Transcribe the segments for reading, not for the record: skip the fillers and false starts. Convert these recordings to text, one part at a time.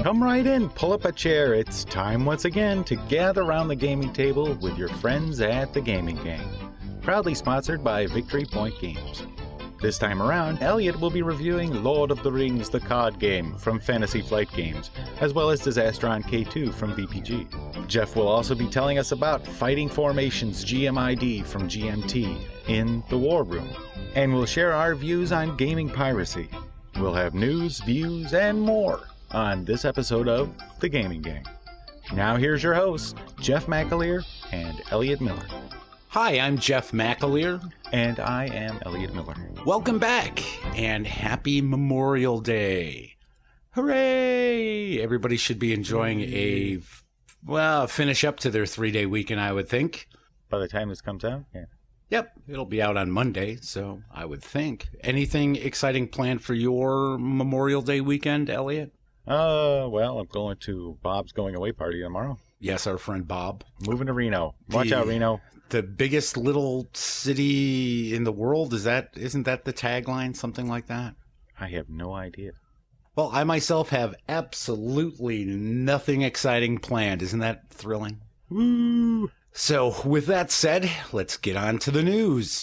Come right in, pull up a chair. It's time once again to gather around the gaming table with your friends at the Gaming Gang. Proudly sponsored by Victory Point Games. This time around, Elliot will be reviewing Lord of the Rings the card game from Fantasy Flight Games, as well as Disastron K2 from VPG. Jeff will also be telling us about Fighting Formations GMID from GMT in the War Room, and we'll share our views on gaming piracy. We'll have news, views, and more on this episode of The Gaming Gang. Now here's your hosts, Jeff McAleer and Elliot Miller. Hi, I'm Jeff McAleer. And I am Elliot Miller. Welcome back, and happy Memorial Day. Hooray! Everybody should be enjoying finish up to their 3-day weekend, I would think. By the time this comes out? Yeah. Yep, it'll be out on Monday, so I would think. Anything exciting planned for your Memorial Day weekend, Elliot? Well, I'm going to Bob's going away party tomorrow. Yes, our friend Bob. Moving to Reno. Watch out, Reno. The biggest little city in the world, isn't that the tagline? Something like that? I have no idea. Well, I myself have absolutely nothing exciting planned. Isn't that thrilling? Woo! So, with that said, let's get on to the news.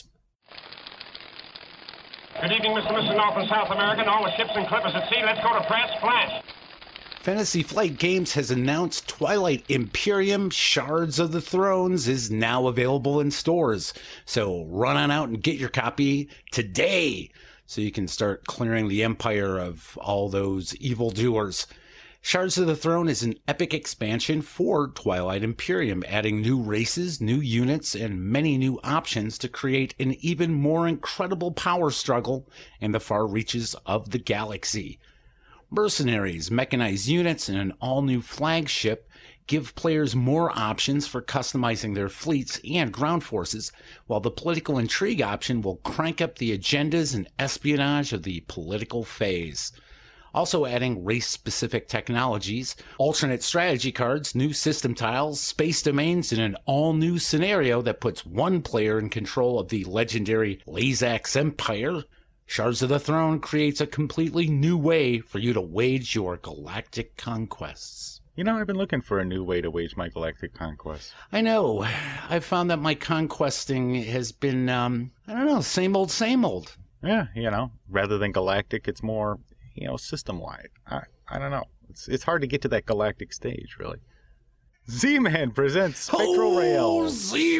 Good evening, Mr. and Mrs. North and South America, and all the ships and clippers at sea. Let's go to press flash. Fantasy Flight Games has announced Twilight Imperium Shards of the Thrones is now available in stores. So run on out and get your copy today so you can start clearing the empire of all those evildoers. Shards of the Throne is an epic expansion for Twilight Imperium, adding new races, new units, and many new options to create an even more incredible power struggle in the far reaches of the galaxy. Mercenaries, mechanized units, and an all-new flagship give players more options for customizing their fleets and ground forces, while the political intrigue option will crank up the agendas and espionage of the political phase. Also adding race-specific technologies, alternate strategy cards, new system tiles, space domains, and an all-new scenario that puts one player in control of the legendary Lazax Empire. Shards of the Throne creates a completely new way for you to wage your galactic conquests. You know, I've been looking for a new way to wage my galactic conquest. I know. I've found that my conquesting has been, same old. Yeah, rather than galactic, it's more, system-wide. I don't know. It's hard to get to that galactic stage, really. Z-Man presents Spectral Rail.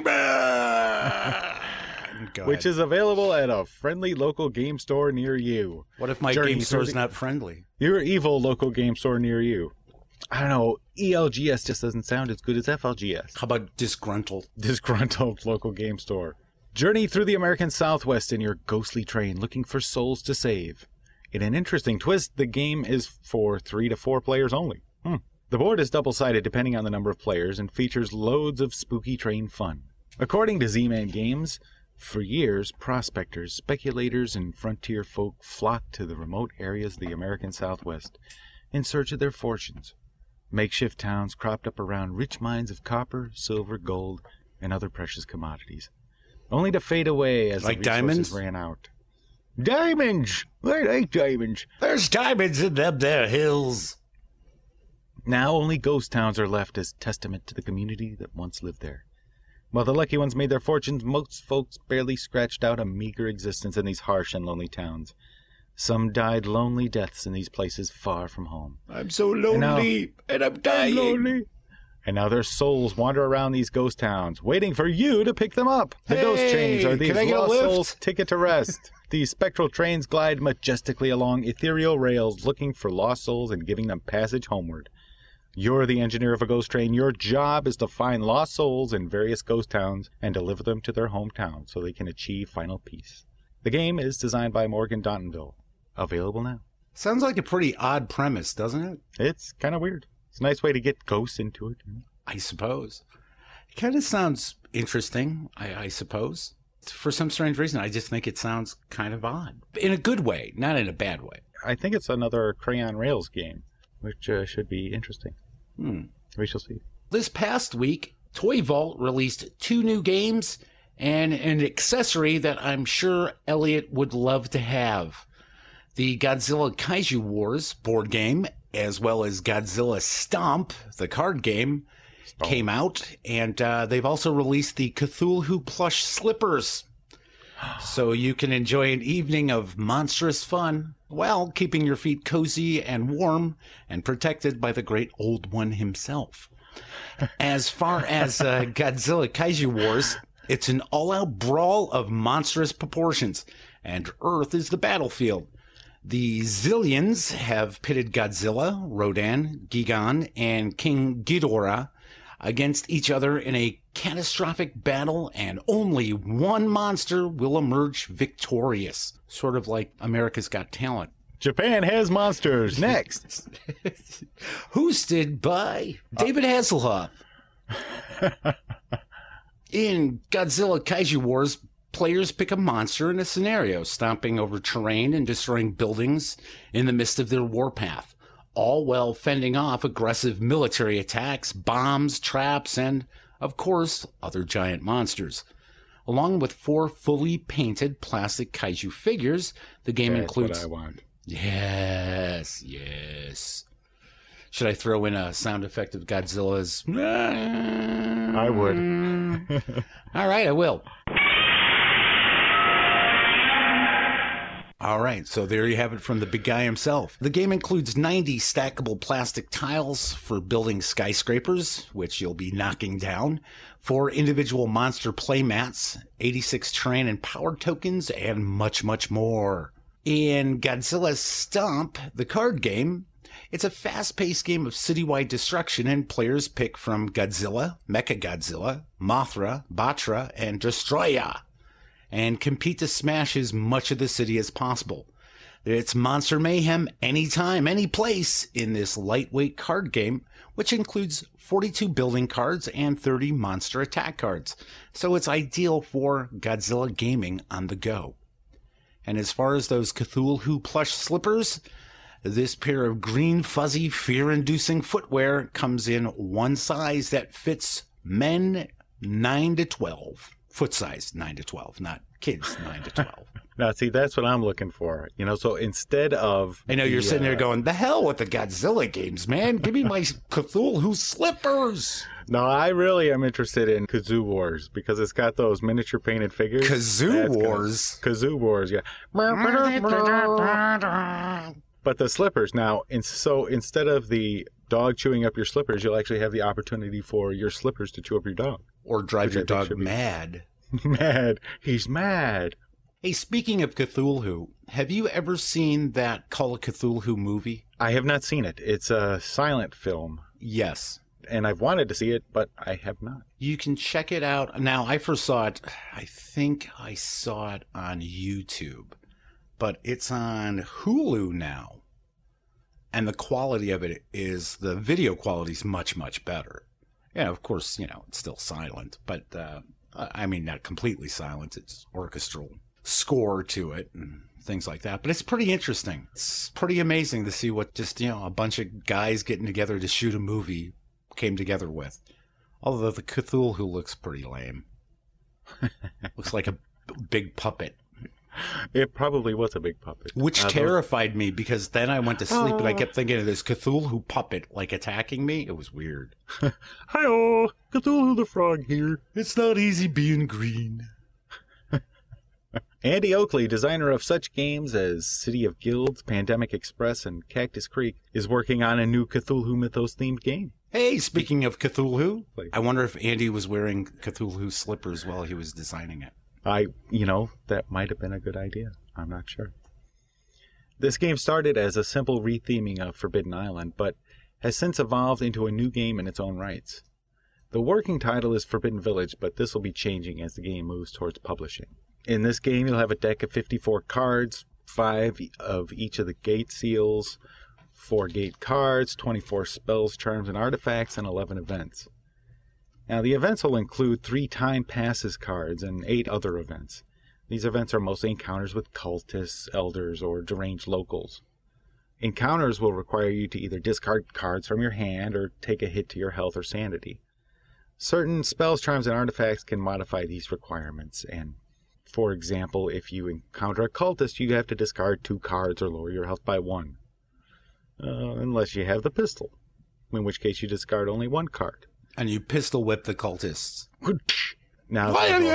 Z-Man! Which is available at a friendly local game store near you. What if my game store's not friendly? Your evil local game store near you. I don't know. ELGS just doesn't sound as good as FLGS. How about disgruntled? Disgruntled local game store. Journey through the American Southwest in your ghostly train looking for souls to save. In an interesting twist, the game is for 3 to 4 players only. The board is double-sided depending on the number of players and features loads of spooky train fun. According to Z-Man Games, for years, prospectors, speculators, and frontier folk flocked to the remote areas of the American Southwest in search of their fortunes. Makeshift towns cropped up around rich mines of copper, silver, gold, and other precious commodities, only to fade away as the resources ran out. Diamonds! I like diamonds. There's diamonds in them there hills. Now only ghost towns are left as testament to the community that once lived there. While the lucky ones made their fortunes, most folks barely scratched out a meager existence in these harsh and lonely towns. Some died lonely deaths in these places far from home. I'm so lonely, and I'm dying. Lonely. And now their souls wander around these ghost towns, waiting for you to pick them up. The ghost trains are these lost souls' ticket to rest. These spectral trains glide majestically along ethereal rails, looking for lost souls and giving them passage homeward. You're the engineer of a ghost train. Your job is to find lost souls in various ghost towns and deliver them to their hometown so they can achieve final peace. The game is designed by Morgan Dontonville. Available now. Sounds like a pretty odd premise, doesn't it? It's kind of weird. It's a nice way to get ghosts into it. I suppose. It kind of sounds interesting, I suppose. For some strange reason, I just think it sounds kind of odd. In a good way, not in a bad way. I think it's another Crayon Rails game, which should be interesting. We shall see. This past week, Toy Vault released 2 new games and an accessory that I'm sure Elliot would love to have. The Godzilla Kaiju Wars board game as well as Godzilla Stomp, the card game, came out, and they've also released the Cthulhu plush slippers. So you can enjoy an evening of monstrous fun while keeping your feet cozy and warm and protected by the great old one himself. As far as Godzilla Kaiju Wars, it's an all-out brawl of monstrous proportions, and Earth is the battlefield. The Zillions have pitted Godzilla, Rodan, Gigan, and King Ghidorah against each other in a catastrophic battle, and only one monster will emerge victorious. Sort of like America's Got Talent. Japan has monsters. Next. Hosted by David Hasselhoff. In Godzilla Kaiju Wars, players pick a monster in a scenario, stomping over terrain and destroying buildings in the midst of their warpath, all while fending off aggressive military attacks, bombs, traps, and, of course, other giant monsters. Along with 4 fully painted plastic kaiju figures, the game includes... That's what I want. Yes. Should I throw in a sound effect of Godzilla's... I would. All right, I will. All right, so there you have it from the big guy himself. The game includes 90 stackable plastic tiles for building skyscrapers, which you'll be knocking down, 4 individual monster playmats, 86 terrain and power tokens, and much, much more. In Godzilla Stomp, the card game, it's a fast-paced game of citywide destruction, and players pick from Godzilla, Mechagodzilla, Mothra, Batra, and Destroya, and compete to smash as much of the city as possible. It's monster mayhem anytime, any place in this lightweight card game, which includes 42 building cards and 30 monster attack cards. So it's ideal for Godzilla gaming on the go. And as far as those Cthulhu plush slippers, this pair of green, fuzzy, fear-inducing footwear comes in one size that fits men 9 to 12. Foot size 9 to 12, not kids 9 to 12. Now, see, that's what I'm looking for. So instead of... I know you're sitting there going, the hell with the Godzilla games, man. Give me my Cthulhu slippers. No, I really am interested in Kazoo Wars because it's got those miniature painted figures. Kazoo Wars? Kazoo Wars, yeah. But the slippers, now, so instead of the dog chewing up your slippers, you'll actually have the opportunity for your slippers to chew up your dog. Or drive your dog mad. Mad. He's mad. Hey, speaking of Cthulhu, have you ever seen that Call of Cthulhu movie? I have not seen it. It's a silent film. Yes. And I've wanted to see it, but I have not. You can check it out. Now, I first saw it, I think I saw it on YouTube, but it's on Hulu now. And the quality of it is, the video quality is much, much better. Yeah, of course, it's still silent, but I mean, not completely silent. It's orchestral score to it and things like that. But it's pretty interesting. It's pretty amazing to see what just, a bunch of guys getting together to shoot a movie came together with. Although the Cthulhu looks pretty lame. Looks like a big puppet. It probably was a big puppet. Which terrified me because then I went to sleep and I kept thinking of this Cthulhu puppet attacking me. It was weird. Hi-oh, Cthulhu the Frog here. It's not easy being green. Andy Oakley, designer of such games as City of Guilds, Pandemic Express, and Cactus Creek, is working on a new Cthulhu Mythos-themed game. Hey, speaking of Cthulhu, I wonder if Andy was wearing Cthulhu slippers while he was designing it. That might have been a good idea. I'm not sure. This game started as a simple retheming of Forbidden Island, but has since evolved into a new game in its own rights. The working title is Forbidden Village, but this will be changing as the game moves towards publishing. In this game, you'll have a deck of 54 cards, 5 of each of the gate seals, 4 gate cards, 24 spells, charms, and artifacts, and 11 events. Now, the events will include 3 time passes cards and 8 other events. These events are mostly encounters with cultists, elders, or deranged locals. Encounters will require you to either discard cards from your hand or take a hit to your health or sanity. Certain spells, charms, and artifacts can modify these requirements, and for example, if you encounter a cultist, you have to discard 2 cards or lower your health by 1. Unless you have the pistol, in which case you discard only one card. And you pistol whip the cultists. Now,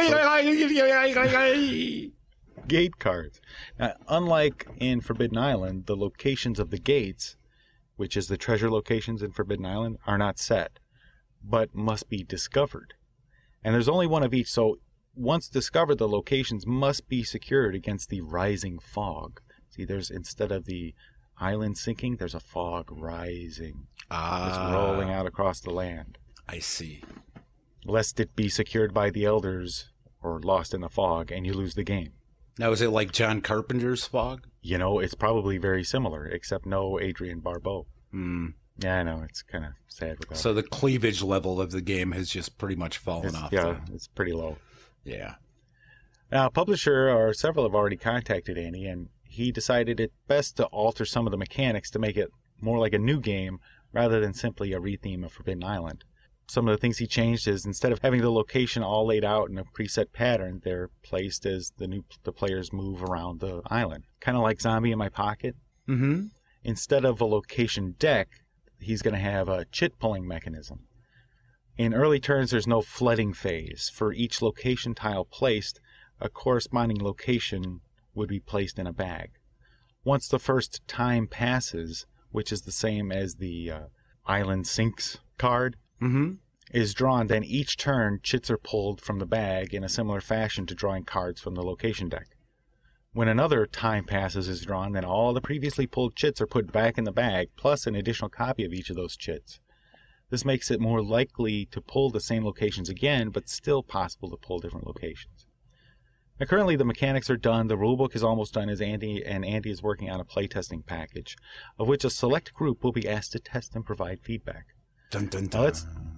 gate cards. Now, unlike in Forbidden Island, the locations of the gates, which is the treasure locations in Forbidden Island, are not set, but must be discovered. And there's only one of each, so once discovered, the locations must be secured against the rising fog. See, there's, instead of the island sinking, there's a fog rising. It's rolling out across the land. I see. Lest it be secured by the elders or lost in the fog and you lose the game. Now, is it like John Carpenter's Fog? You know, it's probably very similar, except no Adrian Barbeau. Yeah, I know. It's kind of sad without So the cleavage level of the game has just pretty much fallen off. Yeah, it's pretty low. Yeah. Now, publisher or several have already contacted Andy, and he decided it best to alter some of the mechanics to make it more like a new game rather than simply a retheme of Forbidden Island. Some of the things he changed is instead of having the location all laid out in a preset pattern, they're placed as the players move around the island. Kind of like Zombie in My Pocket. Mm-hmm. Instead of a location deck, he's going to have a chit pulling mechanism. In early turns, there's no flooding phase. For each location tile placed, a corresponding location would be placed in a bag. Once the first time passes, which is the same as the Island Sinks card, is drawn, then each turn chits are pulled from the bag in a similar fashion to drawing cards from the location deck. When another time passes is drawn, then all the previously pulled chits are put back in the bag, plus an additional copy of each of those chits. This makes it more likely to pull the same locations again, but still possible to pull different locations. Now, currently the mechanics are done, the rulebook is almost done, as Andy is working on a playtesting package, of which a select group will be asked to test and provide feedback. Dun, dun, dun.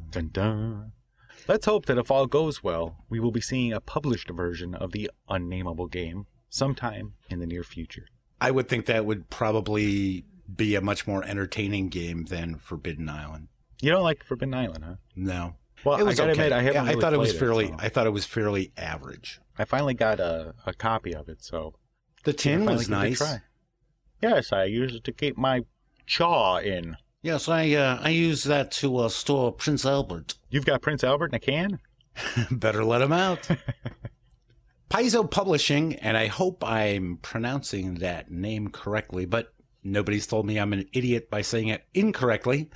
Let's hope that if all goes well, we will be seeing a published version of the unnameable game sometime in the near future. I would think that would probably be a much more entertaining game than Forbidden Island. You don't like Forbidden Island, huh? No. Well, it was I gotta admit, I haven't really I thought it was played fairly. so. I thought it was fairly average. I finally got a copy of it, so The tin was nice. Yes, I use it to keep my chaw in. Yes, I use that to store Prince Albert. You've got Prince Albert in a can? Better let him out. Paizo Publishing, and I hope I'm pronouncing that name correctly, but nobody's told me I'm an idiot by saying it incorrectly.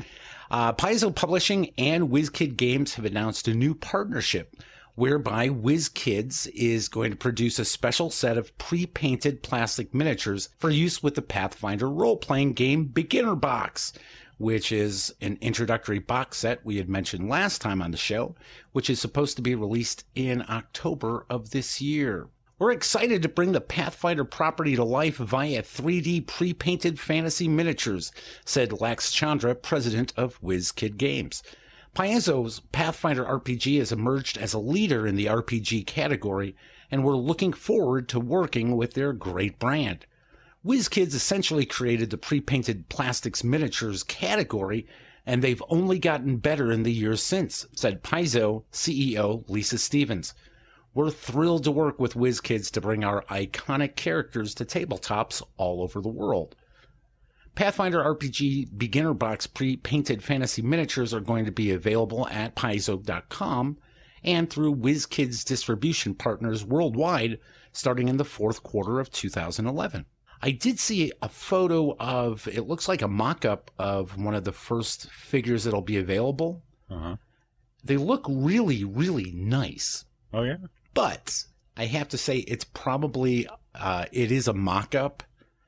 Paizo Publishing and WizKid Games have announced a new partnership whereby WizKids is going to produce a special set of pre-painted plastic miniatures for use with the Pathfinder role-playing game Beginner Box, which is an introductory box set we had mentioned last time on the show, which is supposed to be released in October of this year. We're excited to bring the Pathfinder property to life via 3D pre-painted fantasy miniatures, said Lax Chandra, president of WizKid Games. Paizo's Pathfinder RPG has emerged as a leader in the RPG category, and we're looking forward to working with their great brand. WizKids essentially created the pre-painted plastics miniatures category, and they've only gotten better in the years since, said Paizo CEO Lisa Stevens. We're thrilled to work with WizKids to bring our iconic characters to tabletops all over the world. Pathfinder RPG Beginner Box pre-painted fantasy miniatures are going to be available at Paizo.com and through WizKids distribution partners worldwide starting in the fourth quarter of 2011. I did see a photo of, it looks like a mock-up of one of the first figures that'll be available. They look really, really nice. Oh, yeah? But I have to say it's probably, it is a mock-up.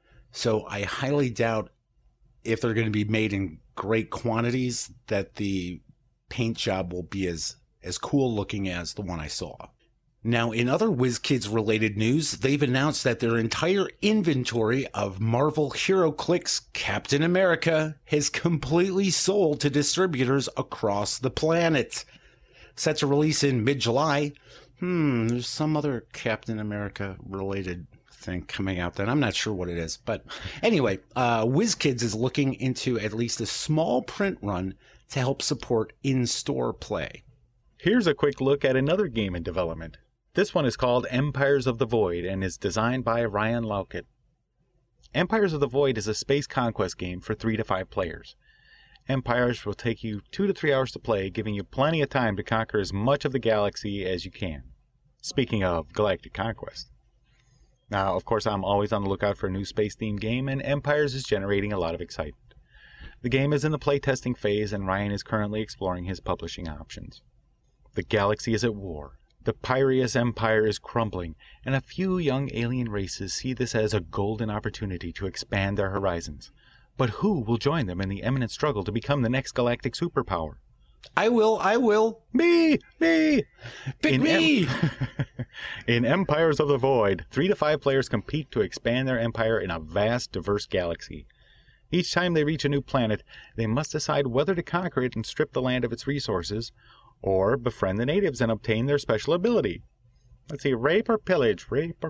So I highly doubt if they're going to be made in great quantities that the paint job will be as cool looking as the one I saw. Now, in other WizKids related news, they've announced that their entire inventory of Marvel HeroClix Captain America has completely sold to distributors across the planet. Set to release in mid-July. There's some other Captain America related thing coming out then. I'm not sure what it is. But anyway, WizKids is looking into at least a small print run to help support in-store play. Here's a quick look at another game in development. This one is called Empires of the Void and is designed by Ryan Laukat. Empires of the Void is a space conquest game for 3 to 5 players. Empires will take you 2 to 3 hours to play, giving you plenty of time to conquer as much of the galaxy as you can. Speaking of galactic conquest. Now, of course, I'm always on the lookout for a new space-themed game, and Empires is generating a lot of excitement. The game is in the playtesting phase, and Ryan is currently exploring his publishing options. The galaxy is at war. The Pyreus Empire is crumbling, and a few young alien races see this as a golden opportunity to expand their horizons. But who will join them in the imminent struggle to become the next galactic superpower? I will. Me! Pick me! In Empires of the Void, 3 to 5 players compete to expand their empire in a vast, diverse galaxy. Each time they reach a new planet, they must decide whether to conquer it and strip the land of its resources, or befriend the natives and obtain their special ability. Let's see, rape or pillage?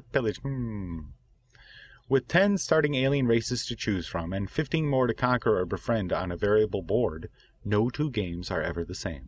With 10 starting alien races to choose from and 15 more to conquer or befriend on a variable board, no 2 games are ever the same.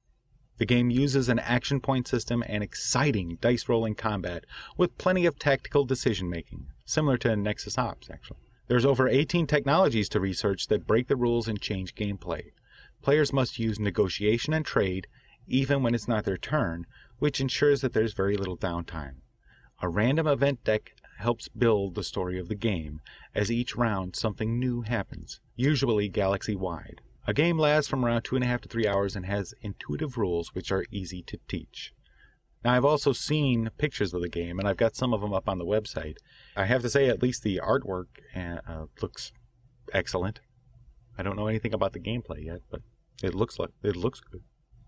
The game uses an action point system and exciting dice rolling combat with plenty of tactical decision making, similar to Nexus Ops, actually. There's over 18 technologies to research that break the rules and change gameplay. Players must use negotiation and trade, even when it's not their turn, which ensures that there's very little downtime. A random event deck helps build the story of the game, as each round something new happens, usually galaxy-wide. A game lasts from around 2.5 to 3 hours and has intuitive rules which are easy to teach. Now, I've also seen pictures of the game, and I've got some of them up on the website. I have to say, at least the artwork looks excellent. I don't know anything about the gameplay yet, but it looks good.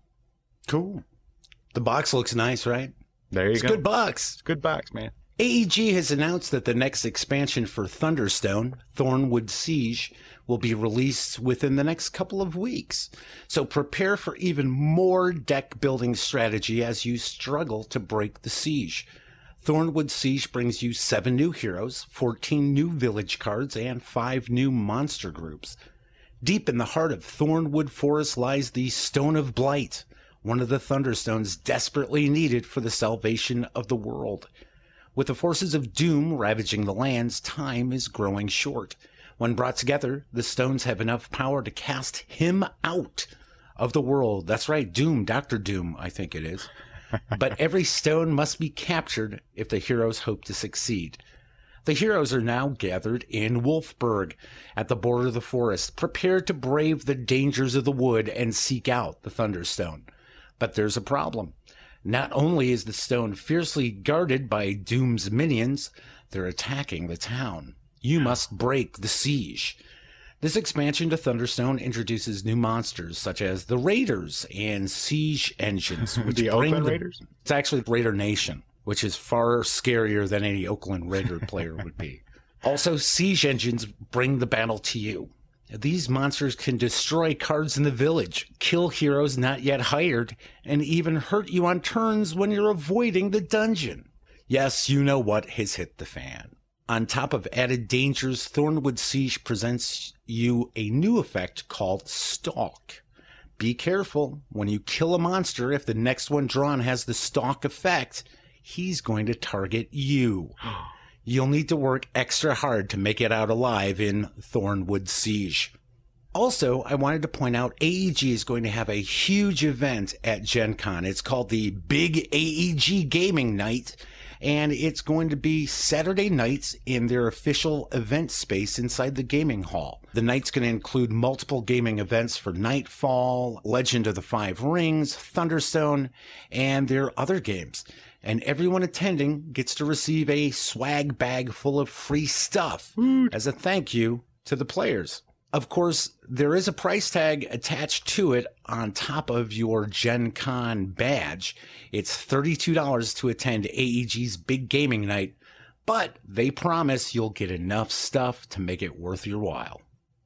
Cool. The box looks nice, right? There you go. It's a good box. It's a good box, man. AEG has announced that the next expansion for Thunderstone, Thornwood Siege, will be released within the next couple of weeks. So prepare for even more deck building strategy as you struggle to break the siege. Thornwood Siege brings you 7 new heroes, 14 new village cards, and 5 new monster groups. Deep in the heart of Thornwood Forest lies the Stone of Blight, one of the Thunderstones desperately needed for the salvation of the world. With the forces of Doom ravaging the lands, time is growing short. When brought together, the stones have enough power to cast him out of the world. That's right, Doom, Dr. Doom, I think it is. But every stone must be captured if the heroes hope to succeed. The heroes are now gathered in Wolfburg, at the border of the forest, prepared to brave the dangers of the wood and seek out the Thunderstone. But there's a problem. Not only is the stone fiercely guarded by Doom's minions, they're attacking the town. You must break the siege. This expansion to Thunderstone introduces new monsters such as the Raiders and Siege Engines. Which The Oakland Raiders? It's actually Raider Nation, which is far scarier than any Oakland Raider player would be. Also, Siege Engines bring the battle to you. These monsters can destroy cards in the village, kill heroes not yet hired, and even hurt you on turns when you're avoiding the dungeon. Yes, you know what has hit the fan. On top of added dangers, Thornwood Siege presents you a new effect called Stalk. Be careful. When you kill a monster, if the next one drawn has the Stalk effect, he's going to target you. You'll need to work extra hard to make it out alive in Thornwood Siege. Also, I wanted to point out AEG is going to have a huge event at Gen Con. It's called the Big AEG Gaming Night, and it's going to be Saturday nights in their official event space inside the gaming hall. The night's going to include multiple gaming events for Nightfall, Legend of the Five Rings, Thunderstone, and their other games. And everyone attending gets to receive a swag bag full of free stuff as a thank you to the players. Of course, there is a price tag attached to it on top of your Gen Con badge. It's $32 to attend AEG's Big Gaming Night, but they promise you'll get enough stuff to make it worth your while.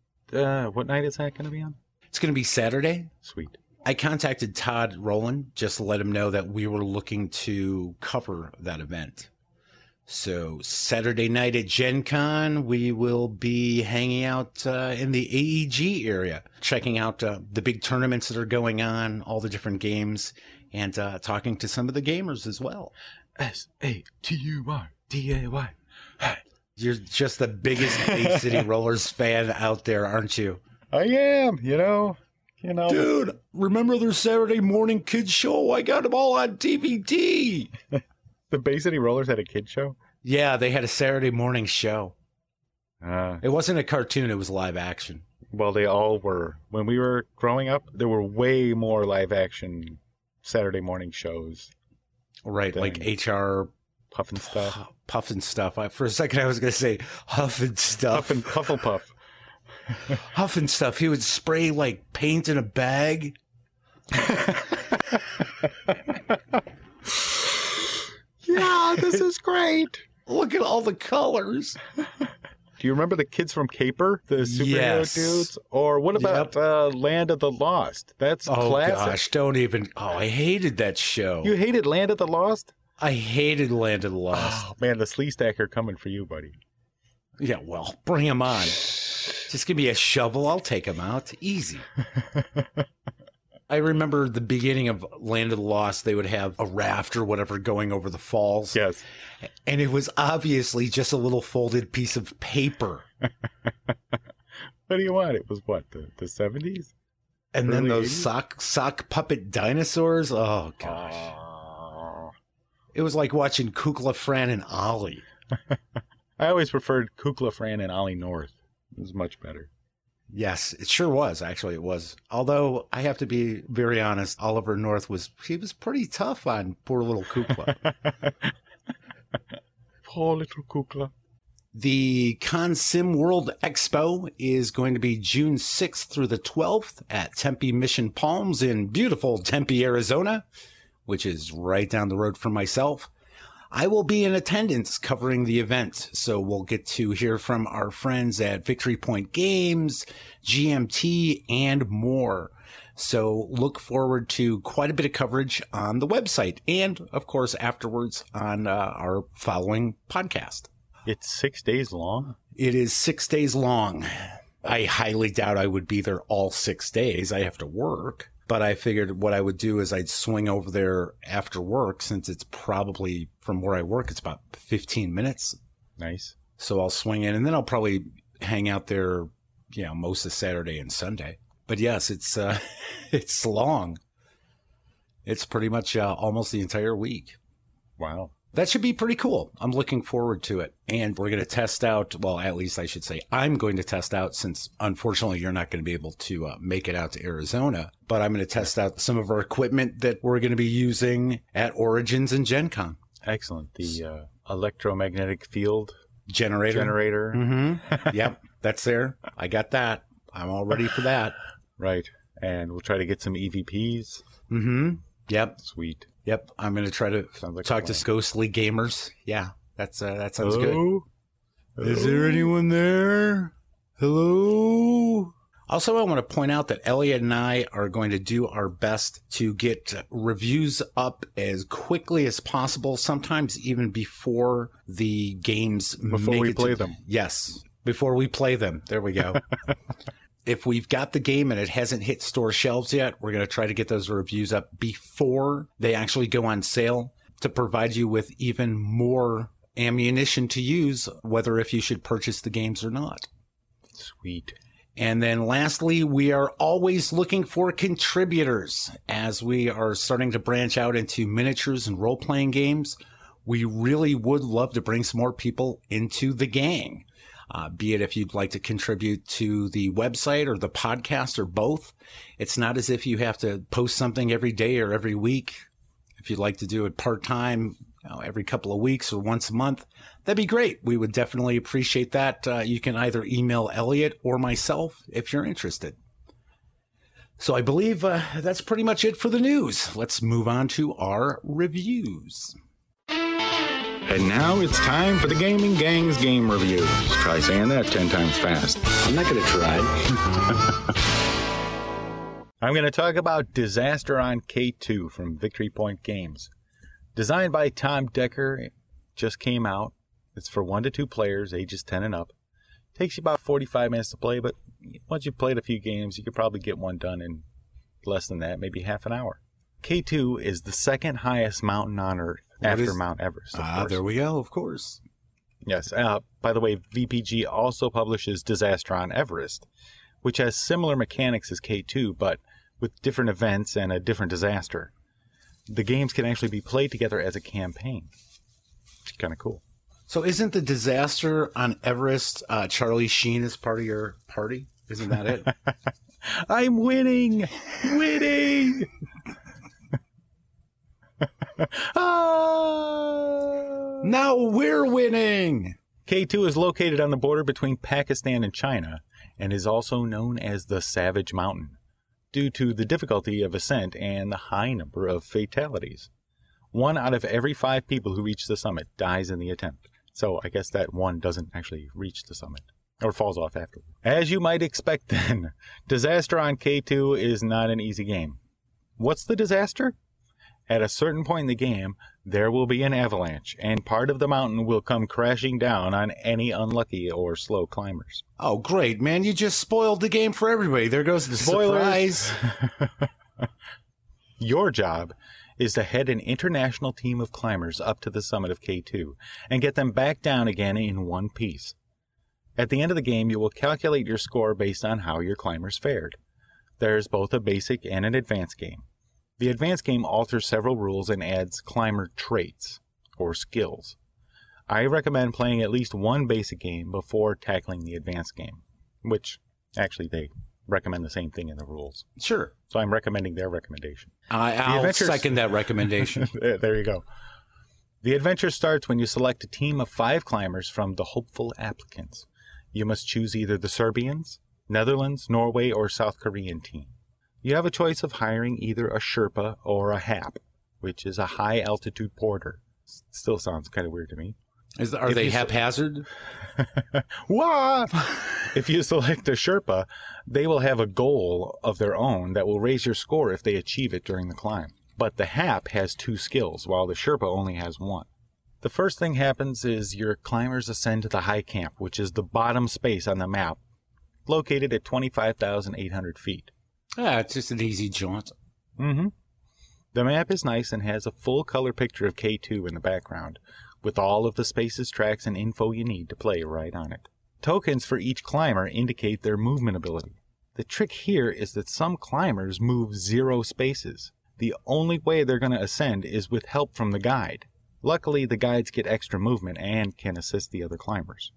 What night is that going to be on? It's going to be Saturday. Sweet. I contacted Todd Rowland just to let him know that we were looking to cover that event. So Saturday night at Gen Con, we will be hanging out in the AEG area, checking out the big tournaments that are going on, all the different games, and talking to some of the gamers as well. SATURDAY. You're just the biggest Bay City Rollers fan out there, aren't you? I am, Dude, remember their Saturday morning kids show? I got them all on DVD. The Bay City Rollers had a kid show? Yeah, they had a Saturday morning show. It wasn't a cartoon, it was live action. Well, they all were. When we were growing up, there were way more live action Saturday morning shows. Right, like HR Puff and Stuff. Puff and Stuff. For a second, I was going to say Huff and Stuff. Huff and Hufflepuff. Huff and Stuff. He would spray like paint in a bag. Yeah, this is great. Look at all the colors. Do you remember the kids from Caper, the superhero dudes? Or what about Land of the Lost? That's classic. Oh, gosh, don't even. Oh, I hated that show. You hated Land of the Lost? I hated Land of the Lost. Oh, man, the Slee Stacker coming for you, buddy. Yeah, well, bring him on. Just give me a shovel. I'll take him out. Easy. I remember the beginning of Land of the Lost, they would have a raft or whatever going over the falls. Yes. And it was obviously just a little folded piece of paper. What do you want? It was what, the 70s? And then Early those 80s? sock puppet dinosaurs. Oh, gosh. It was like watching Kukla, Fran, and Ollie. I always preferred Kukla, Fran, and Ollie North. It was much better. Yes, it sure was. Actually, it was. Although I have to be very honest, Oliver North was pretty tough on poor little Kukla. Poor little Kukla. The ConSim World Expo is going to be June 6th through the 12th at Tempe Mission Palms in beautiful Tempe, Arizona, which is right down the road from myself. I will be in attendance covering the event, so we'll get to hear from our friends at Victory Point Games, GMT, and more. So look forward to quite a bit of coverage on the website and, of course, afterwards on our following podcast. It's 6 days long? It is 6 days long. I highly doubt I would be there all 6 days. I have to work. But I figured what I would do is I'd swing over there after work, since it's probably, from where I work, it's about 15 minutes. Nice. So I'll swing in, and then I'll probably hang out there, most of Saturday and Sunday. But yes, it's it's long. It's pretty much almost the entire week. Wow. That should be pretty cool. I'm looking forward to it. And we're going to test out, well, at least I should say I'm going to test out, since unfortunately you're not going to be able to make it out to Arizona. But I'm going to test out some of our equipment that we're going to be using at Origins and Gen Con. Excellent. The electromagnetic field generator. Mm-hmm. Yep, that's there. I got that. I'm all ready for that. Right. And we'll try to get some EVPs. Mm-hmm. Yep. Sweet. Yep. I'm going to try to talk to Ghostly Gamers. Yeah, that sounds good. Is there anyone there? Hello? Also, I want to point out that Elliot and I are going to do our best to get reviews up as quickly as possible, sometimes even before the games Before we play them. Yes, before we play them. There we go. If we've got the game and it hasn't hit store shelves yet, we're going to try to get those reviews up before they actually go on sale, to provide you with even more ammunition to use, whether if you should purchase the games or not. Sweet. And then lastly, we are always looking for contributors. As we are starting to branch out into miniatures and role-playing games, we really would love to bring some more people into the gang. Be it if you'd like to contribute to the website or the podcast or both. It's not as if you have to post something every day or every week. If you'd like to do it part-time, every couple of weeks or once a month, that'd be great. We would definitely appreciate that. You can either email Elliot or myself if you're interested. So I believe that's pretty much it for the news. Let's move on to our reviews. And now it's time for the Gaming Gang's game reviews. Try saying that 10 times fast. I'm not going to try. I'm going to talk about Disaster on K2 from Victory Point Games. Designed by Tom Decker, it just came out. It's for 1 to 2 players, ages 10 and up. Takes you about 45 minutes to play, but once you've played a few games, you could probably get one done in less than that, maybe half an hour. K2 is the second highest mountain on Earth after Mount Everest. There we go, of course. Yes. By the way, VPG also publishes Disaster on Everest, which has similar mechanics as K2, but with different events and a different disaster. The games can actually be played together as a campaign. It's kind of cool. So isn't the Disaster on Everest Charlie Sheen as part of your party? Isn't that it? I'm winning! Winning! Now we're winning! K2 is located on the border between Pakistan and China and is also known as the Savage Mountain due to the difficulty of ascent and the high number of fatalities. 1 out of every 5 people who reach the summit dies in the attempt. So I guess that one doesn't actually reach the summit or falls off afterward. As you might expect then, Disaster on K2 is not an easy game. What's the disaster? At a certain point in the game, there will be an avalanche, and part of the mountain will come crashing down on any unlucky or slow climbers. Oh, great, man. You just spoiled the game for everybody. There goes the surprise. Your job is to head an international team of climbers up to the summit of K2 and get them back down again in one piece. At the end of the game, you will calculate your score based on how your climbers fared. There's both a basic and an advanced game. The advanced game alters several rules and adds climber traits, or skills. I recommend playing at least one basic game before tackling the advanced game, which, actually, they recommend the same thing in the rules. Sure. So I'm recommending their recommendation. I'll second that recommendation. There you go. The adventure starts when you select a team of 5 climbers from the hopeful applicants. You must choose either the Serbians, Netherlands, Norway, or South Korean team. You have a choice of hiring either a Sherpa or a HAP, which is a high-altitude porter. Still sounds kind of weird to me. Are they haphazard? Wah! If you select a Sherpa, they will have a goal of their own that will raise your score if they achieve it during the climb. But the HAP has 2 skills, while the Sherpa only has 1. The first thing happens is your climbers ascend to the high camp, which is the bottom space on the map, located at 25,800 feet. It's just an easy jaunt. Mm-hmm. The map is nice and has a full color picture of K2 in the background, with all of the spaces, tracks, and info you need to play right on it. Tokens for each climber indicate their movement ability. The trick here is that some climbers move 0 spaces. The only way they're going to ascend is with help from the guide. Luckily, the guides get extra movement and can assist the other climbers.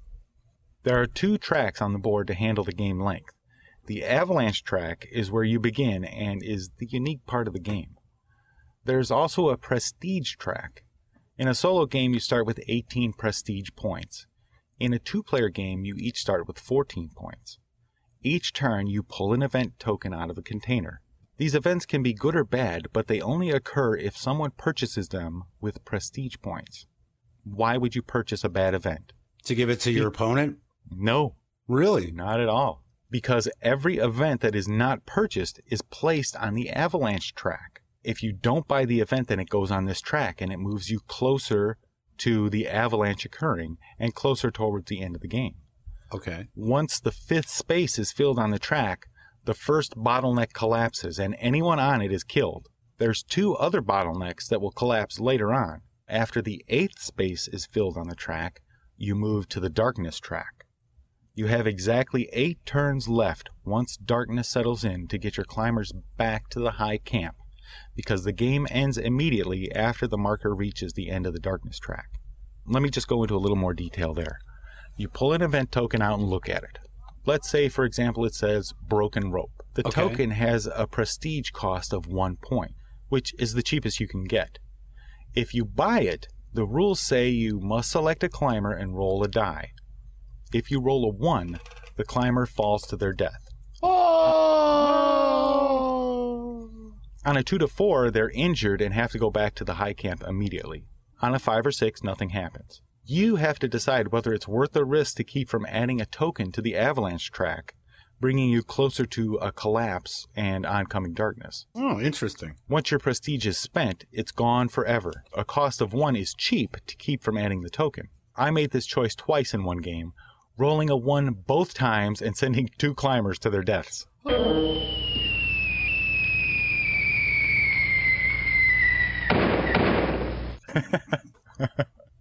There are 2 tracks on the board to handle the game length. The avalanche track is where you begin and is the unique part of the game. There's also a prestige track. In a solo game, you start with 18 prestige points. In a 2-player game, you each start with 14 points. Each turn, you pull an event token out of a container. These events can be good or bad, but they only occur if someone purchases them with prestige points. Why would you purchase a bad event? To give it to your opponent? No. Really? Not at all. Because every event that is not purchased is placed on the avalanche track. If you don't buy the event, then it goes on this track and it moves you closer to the avalanche occurring and closer towards the end of the game. Okay. Once the 5th space is filled on the track, the first bottleneck collapses and anyone on it is killed. There's 2 other bottlenecks that will collapse later on. After the 8th space is filled on the track, you move to the darkness track. You have exactly 8 turns left once darkness settles in to get your climbers back to the high camp, because the game ends immediately after the marker reaches the end of the darkness track. Let me just go into a little more detail there. You pull an event token out and look at it. Let's say, for example, it says broken rope. The token has a prestige cost of 1 point, which is the cheapest you can get. If you buy it, the rules say you must select a climber and roll a die. If you roll a 1, the climber falls to their death. Oh! On a 2 to 4, they're injured and have to go back to the high camp immediately. On a 5 or 6, nothing happens. You have to decide whether it's worth the risk to keep from adding a token to the avalanche track, bringing you closer to a collapse and oncoming darkness. Oh, interesting. Once your prestige is spent, it's gone forever. A cost of 1 is cheap to keep from adding the token. I made this choice twice in one game, rolling a 1 both times and sending 2 climbers to their deaths.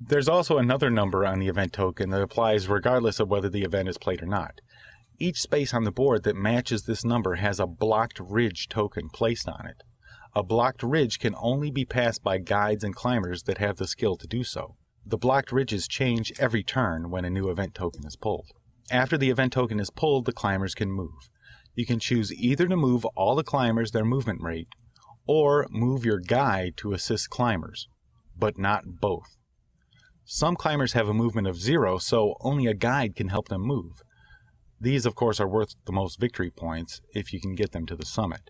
There's also another number on the event token that applies regardless of whether the event is played or not. Each space on the board that matches this number has a blocked ridge token placed on it. A blocked ridge can only be passed by guides and climbers that have the skill to do so. The blocked ridges change every turn when a new event token is pulled. After the event token is pulled, the climbers can move. You can choose either to move all the climbers their movement rate, or move your guide to assist climbers, but not both. Some climbers have a movement of 0, so only a guide can help them move. These, of course, are worth the most victory points if you can get them to the summit.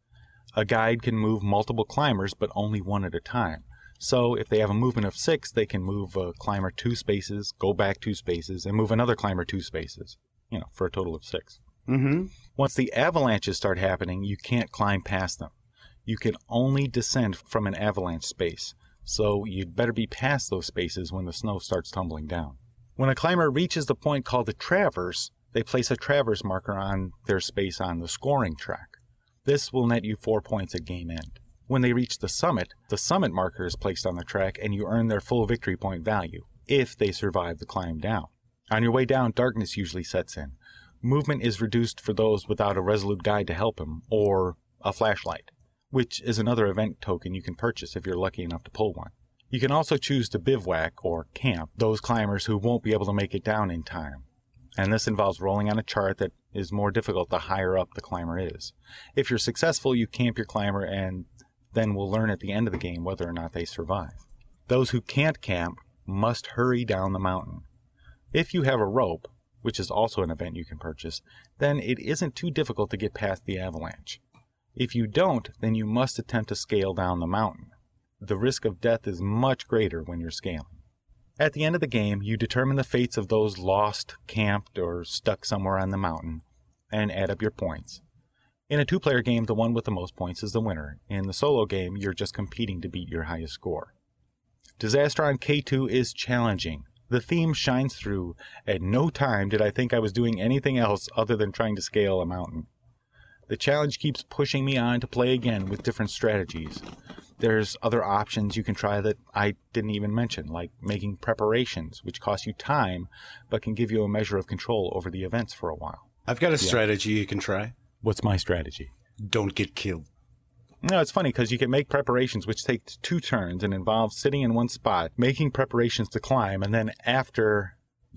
A guide can move multiple climbers, but only one at a time. So if they have a movement of 6, they can move a climber 2 spaces, go back 2 spaces, and move another climber 2 spaces, for a total of 6. Mm-hmm. Once the avalanches start happening, you can't climb past them. You can only descend from an avalanche space. So you'd better be past those spaces when the snow starts tumbling down. When a climber reaches the point called the traverse, they place a traverse marker on their space on the scoring track. This will net you 4 points at game end. When they reach the summit marker is placed on the track and you earn their full victory point value, if they survive the climb down. On your way down, darkness usually sets in. Movement is reduced for those without a resolute guide to help them, or a flashlight, which is another event token you can purchase if you're lucky enough to pull one. You can also choose to bivouac or camp those climbers who won't be able to make it down in time. And this involves rolling on a chart that is more difficult the higher up the climber is. If you're successful, you camp your climber and then will learn at the end of the game whether or not they survive. Those who can't camp must hurry down the mountain. If you have a rope, which is also an event you can purchase, then it isn't too difficult to get past the avalanche. If you don't, then you must attempt to scale down the mountain. The risk of death is much greater when you're scaling. At the end of the game, you determine the fates of those lost, camped, or stuck somewhere on the mountain, and add up your points. In a 2-player game, the one with the most points is the winner. In the solo game, you're just competing to beat your highest score. Dizastron K2 is challenging. The theme shines through. At no time did I think I was doing anything else other than trying to scale a mountain. The challenge keeps pushing me on to play again with different strategies. There's other options you can try that I didn't even mention, like making preparations, which cost you time, but can give you a measure of control over the events for a while. I've got a strategy you can try. What's my strategy? Don't get killed. No, it's funny because you can make preparations, which take 2 turns and involves sitting in one spot, making preparations to climb, and then after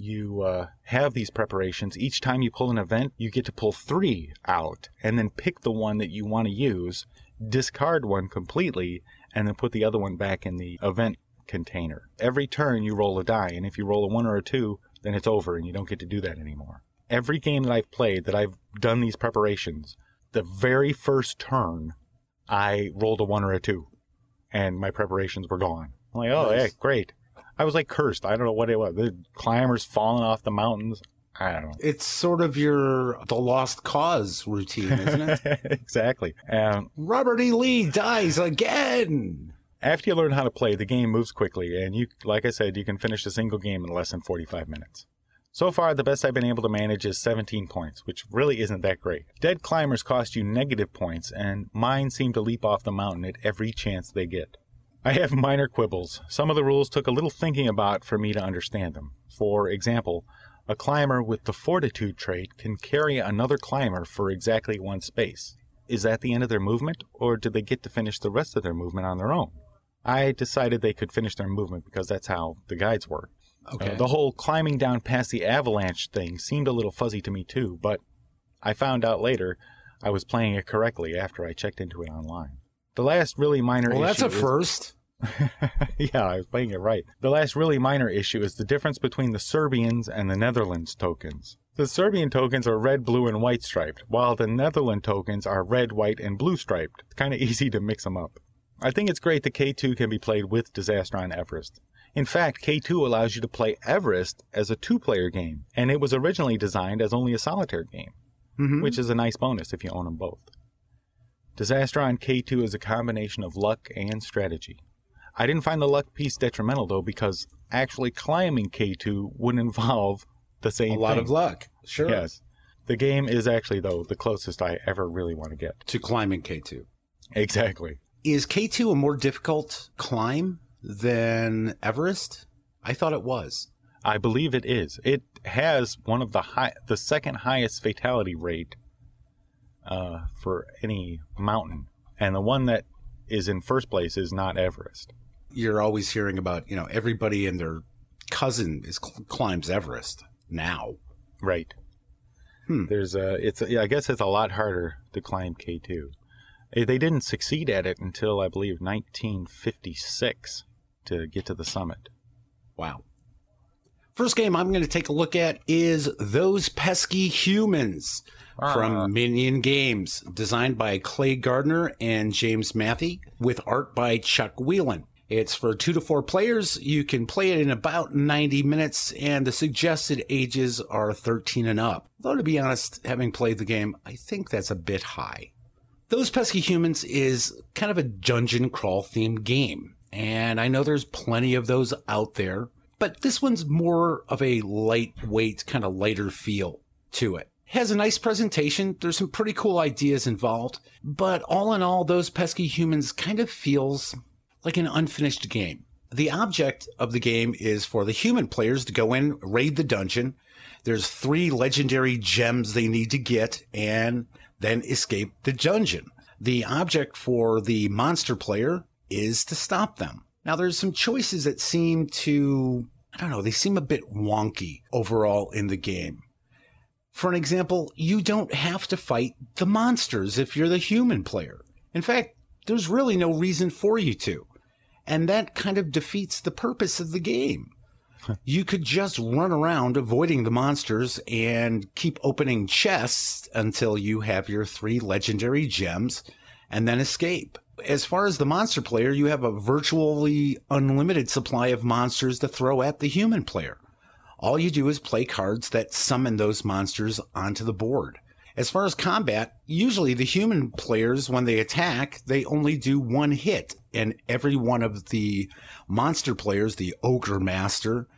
you have these preparations, each time you pull an event, you get to pull 3 out, and then pick the one that you want to use, discard one completely, and then put the other one back in the event container. Every turn you roll a die, and if you roll a 1 or a 2, then it's over and you don't get to do that anymore. Every game that I've played that I've done these preparations, the very first turn, I rolled a 1 or a 2, and my preparations were gone. I'm like, oh, nice. Hey, great. I was like cursed. I don't know what it was. The climbers falling off the mountains. I don't know. It's sort of the Lost Cause routine, isn't it? Exactly. Robert E. Lee dies again. After you learn how to play, the game moves quickly, and you, like I said, you can finish a single game in less than 45 minutes. So far, the best I've been able to manage is 17 points, which really isn't that great. Dead climbers cost you negative points, and mine seem to leap off the mountain at every chance they get. I have minor quibbles. Some of the rules took a little thinking about for me to understand them. For example, a climber with the fortitude trait can carry another climber for exactly 1 space. Is that the end of their movement, or did they get to finish the rest of their movement on their own? I decided they could finish their movement because that's how the guides work. Okay. The whole climbing down past the avalanche thing seemed a little fuzzy to me too, but I found out later I was playing it correctly after I checked into it online. The last really minor issue... Well, that's a first. Yeah, I was playing it right. The last really minor issue is the difference between the Serbians and the Netherlands tokens. The Serbian tokens are red, blue, and white striped, while the Netherlands tokens are red, white, and blue striped. It's kind of easy to mix them up. I think it's great that K2 can be played with Dizastron Everest. In fact, K2 allows you to play Everest as a 2-player game, and it was originally designed as only a solitaire game, which is a nice bonus if you own them both. Dizastron K2 is a combination of luck and strategy. I didn't find the luck piece detrimental, though, because actually climbing K2 would involve the same thing. A lot of luck, sure. Yes. The game is actually, though, the closest I ever really want to get. To climbing K2. Exactly. Is K2 a more difficult climb than Everest? I thought it was. I believe it is. It has one of the second highest fatality rate for any mountain, and the one that is in first place is not Everest. You're always hearing about, everybody and their cousin climbs Everest now. Right. There's I guess it's a lot harder to climb K2. They didn't succeed at it until I believe 1956 to get to the summit. Wow. First game I'm going to take a look at is Those Pesky Humans from Minion Games, designed by Clay Gardner and James Matthey, with art by Chuck Whelan. It's for 2 to 4 players. You can play it in about 90 minutes, and the suggested ages are 13 and up. Though, to be honest, having played the game, I think that's a bit high. Those Pesky Humans is kind of a dungeon crawl themed game, and I know there's plenty of those out there, but this one's more of a lightweight, kind of lighter feel to it. It has a nice presentation. There's some pretty cool ideas involved, but all in all, Those Pesky Humans kind of feels like an unfinished game. The object of the game is for the human players to go in, raid the dungeon. There's 3 legendary gems they need to get and then escape the dungeon. The object for the monster player is to stop them. Now, there's some choices that seem to, they seem a bit wonky overall in the game. For an example, you don't have to fight the monsters if you're the human player. In fact, there's really no reason for you to. And that kind of defeats the purpose of the game. You could just run around avoiding the monsters and keep opening chests until you have your 3 legendary gems and then escape. As far as the monster player, you have a virtually unlimited supply of monsters to throw at the human player. All you do is play cards that summon those monsters onto the board. As far as combat, usually the human players, when they attack, they only do 1 hit, and every one of the monster players, the Ogre Master,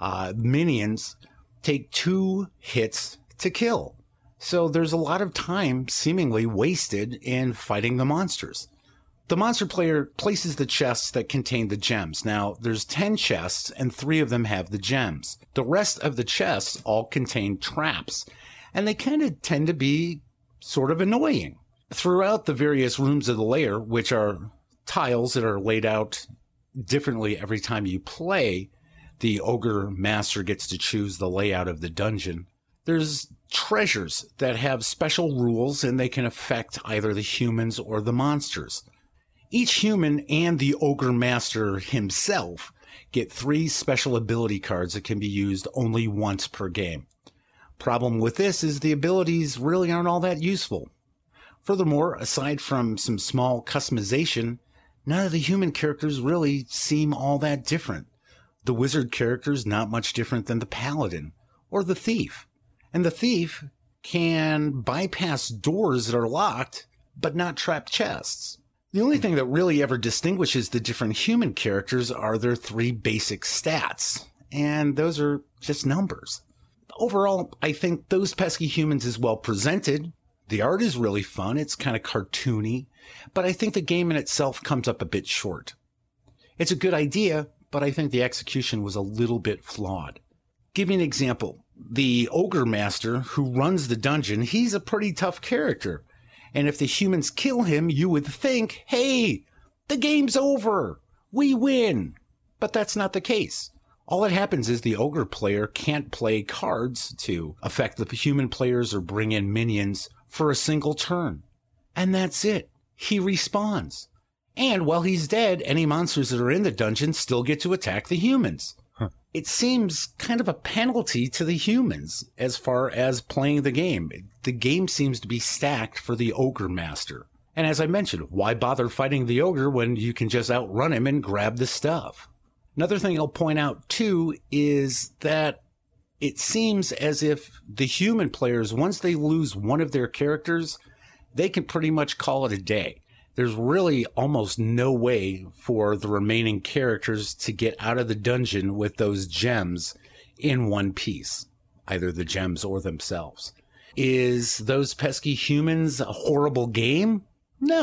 minions, take 2 hits to kill. So there's a lot of time seemingly wasted in fighting the monsters. The monster player places the chests that contain the gems. Now, there's 10 chests, and 3 of them have the gems. The rest of the chests all contain traps, and they kind of tend to be sort of annoying. Throughout the various rooms of the lair, which are tiles that are laid out differently every time you play, the Ogre Master gets to choose the layout of the dungeon. There's treasures that have special rules, and they can affect either the humans or the monsters. Each human and the Ogre Master himself get 3 special ability cards that can be used only once per game. Problem with this is the abilities really aren't all that useful. Furthermore, aside from some small customization, none of the human characters really seem all that different. The wizard character's not much different than the paladin or the thief. And the thief can bypass doors that are locked, but not trap chests. The only thing that really ever distinguishes the different human characters are their 3 basic stats, and those are just numbers. Overall, I think Those Pesky Humans is well presented. The art is really fun. It's kind of cartoony, but I think the game in itself comes up a bit short. It's a good idea, but I think the execution was a little bit flawed. Give you an example. The Ogre Master who runs the dungeon, he's a pretty tough character. And if the humans kill him, you would think, hey, the game's over. We win. But that's not the case. All that happens is the Ogre player can't play cards to affect the human players or bring in minions for a single turn. And that's it. He respawns. And while he's dead, any monsters that are in the dungeon still get to attack the humans. It seems kind of a penalty to the humans as far as playing the game. The game seems to be stacked for the Ogre Master. And as I mentioned, why bother fighting the ogre when you can just outrun him and grab the stuff? Another thing I'll point out, too, is that it seems as if the human players, once they lose one of their characters, they can pretty much call it a day. There's really almost no way for the remaining characters to get out of the dungeon with those gems in one piece, either the gems or themselves. Is Those Pesky Humans a horrible game? No.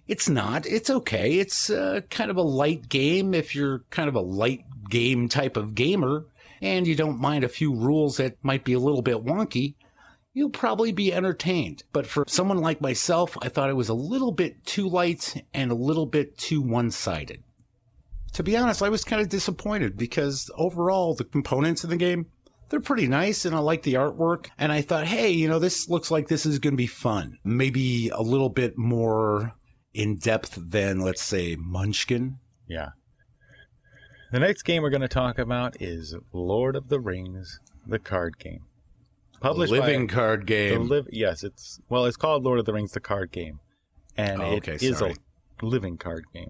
It's not. It's okay. It's kind of a light game if you're kind of a light game type of gamer and you don't mind a few rules that might be a little bit wonky. You'll probably be entertained. But for someone like myself, I thought it was a little bit too light and a little bit too one-sided. To be honest, I was kind of disappointed because overall the components in the game, they're pretty nice and I like the artwork. And I thought, hey, this looks like this is going to be fun. Maybe a little bit more in depth than, let's say, Munchkin. Yeah. The next game we're going to talk about is Lord of the Rings, the card game. Published living card game. Yes, it's called Lord of the Rings, the card game. And it is a living card game.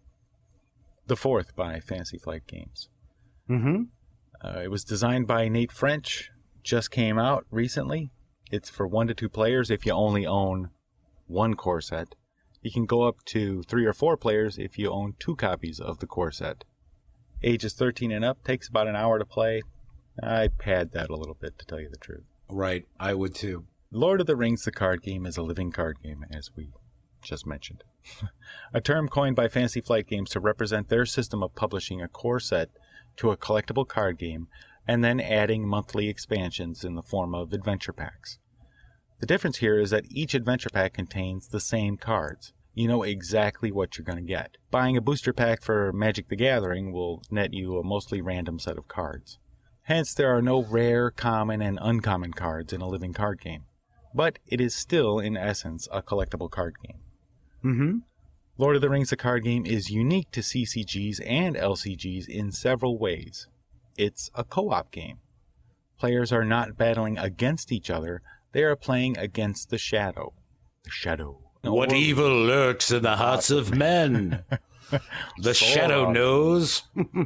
The fourth by Fantasy Flight Games. Mm-hmm. It was designed by Nate French, just came out recently. It's for 1 to 2 players if you only own 1 core set. You can go up to 3 or 4 players if you own 2 copies of the core set. Ages 13 and up, takes about an hour to play. I pad that a little bit, to tell you the truth. Right, I would too. Lord of the Rings, the card game, is a living card game, as we just mentioned. A term coined by Fantasy Flight Games to represent their system of publishing a core set to a collectible card game and then adding monthly expansions in the form of adventure packs. The difference here is that each adventure pack contains the same cards. You know exactly what you're going to get. Buying a booster pack for Magic the Gathering will net you a mostly random set of cards. Hence, there are no rare, common, and uncommon cards in a living card game. But it is still, in essence, a collectible card game. Mm-hmm. Lord of the Rings, the card game, is unique to CCGs and LCGs in several ways. It's a co-op game. Players are not battling against each other, they are playing against the shadow. The shadow. What evil lurks in the hearts of men? The shadow knows.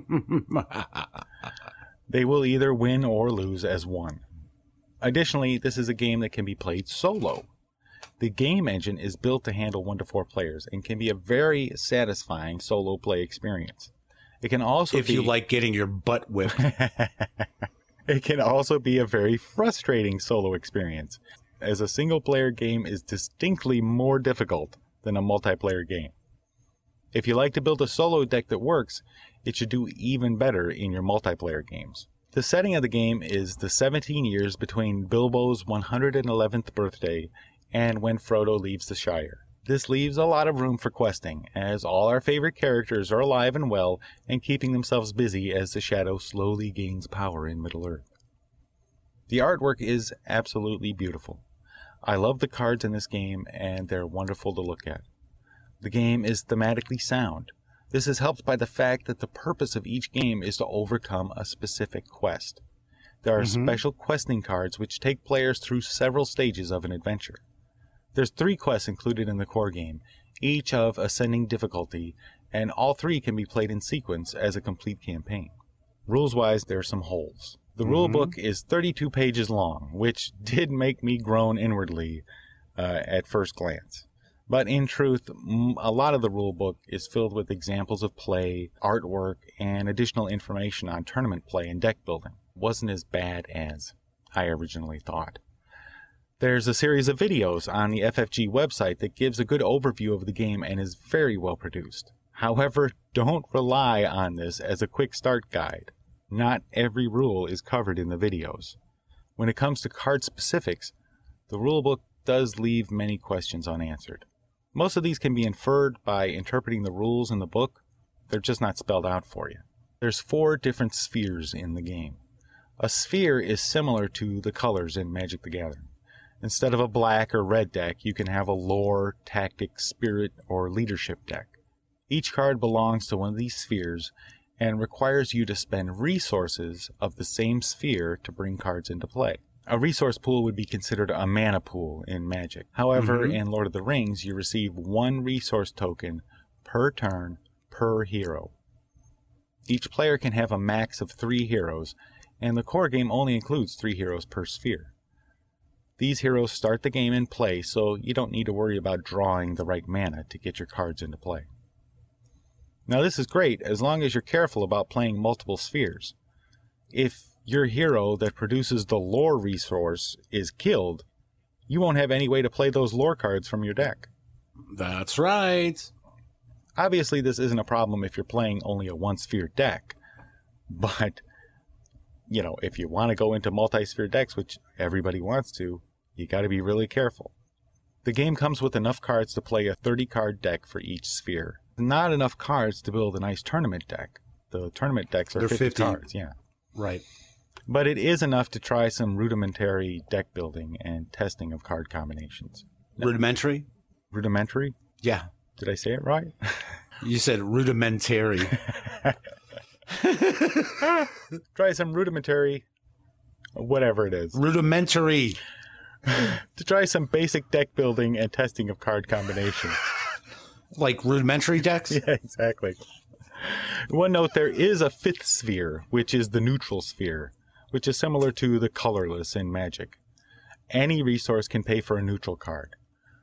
They will either win or lose as one. Additionally, this is a game that can be played solo. The game engine is built to handle 1 to 4 players and can be a very satisfying solo play experience. It can also if you like getting your butt whipped. It can also be a very frustrating solo experience, as a single-player game is distinctly more difficult than a multiplayer game. If you like to build a solo deck that works, it should do even better in your multiplayer games. The setting of the game is the 17 years between Bilbo's 111th birthday and when Frodo leaves the Shire. This leaves a lot of room for questing, as all our favorite characters are alive and well and keeping themselves busy as the Shadow slowly gains power in Middle-earth. The artwork is absolutely beautiful. I love the cards in this game, and they're wonderful to look at. The game is thematically sound. This is helped by the fact that the purpose of each game is to overcome a specific quest. There are special questing cards which take players through several stages of an adventure. There's 3 quests included in the core game, each of ascending difficulty, and all 3 can be played in sequence as a complete campaign. Rules-wise, there are some holes. The rulebook is 32 pages long, which did make me groan inwardly at first glance. But in truth, a lot of the rulebook is filled with examples of play, artwork, and additional information on tournament play and deck building. It wasn't as bad as I originally thought. There's a series of videos on the FFG website that gives a good overview of the game and is very well produced. However, don't rely on this as a quick start guide. Not every rule is covered in the videos. When it comes to card specifics, the rulebook does leave many questions unanswered. Most of these can be inferred by interpreting the rules in the book. They're just not spelled out for you. There's 4 different spheres in the game. A sphere is similar to the colors in Magic the Gathering. Instead of a black or red deck, you can have a lore, tactic, spirit, or leadership deck. Each card belongs to one of these spheres and requires you to spend resources of the same sphere to bring cards into play. A resource pool would be considered a mana pool in Magic. However, in Lord of the Rings, you receive 1 resource token per turn per hero. Each player can have a max of 3 heroes, and the core game only includes 3 heroes per sphere. These heroes start the game in play, so you don't need to worry about drawing the right mana to get your cards into play. Now this is great as long as you're careful about playing multiple spheres. If your hero that produces the lore resource is killed, you won't have any way to play those lore cards from your deck. That's right. Obviously, this isn't a problem if you're playing only a one-sphere deck, but, if you want to go into multi-sphere decks, which everybody wants to, you got to be really careful. The game comes with enough cards to play a 30-card deck for each sphere. Not enough cards to build a nice tournament deck. The tournament decks are 50 cards, yeah. Right. But it is enough to try some rudimentary deck building and testing of card combinations. Rudimentary? Rudimentary? Yeah. Did I say it right? You said rudimentary. Try some rudimentary, whatever it is. Rudimentary. To try some basic deck building and testing of card combinations. Like rudimentary decks? Yeah, exactly. One note, there is a fifth sphere, which is the neutral sphere, which is similar to the colorless in Magic. Any resource can pay for a neutral card.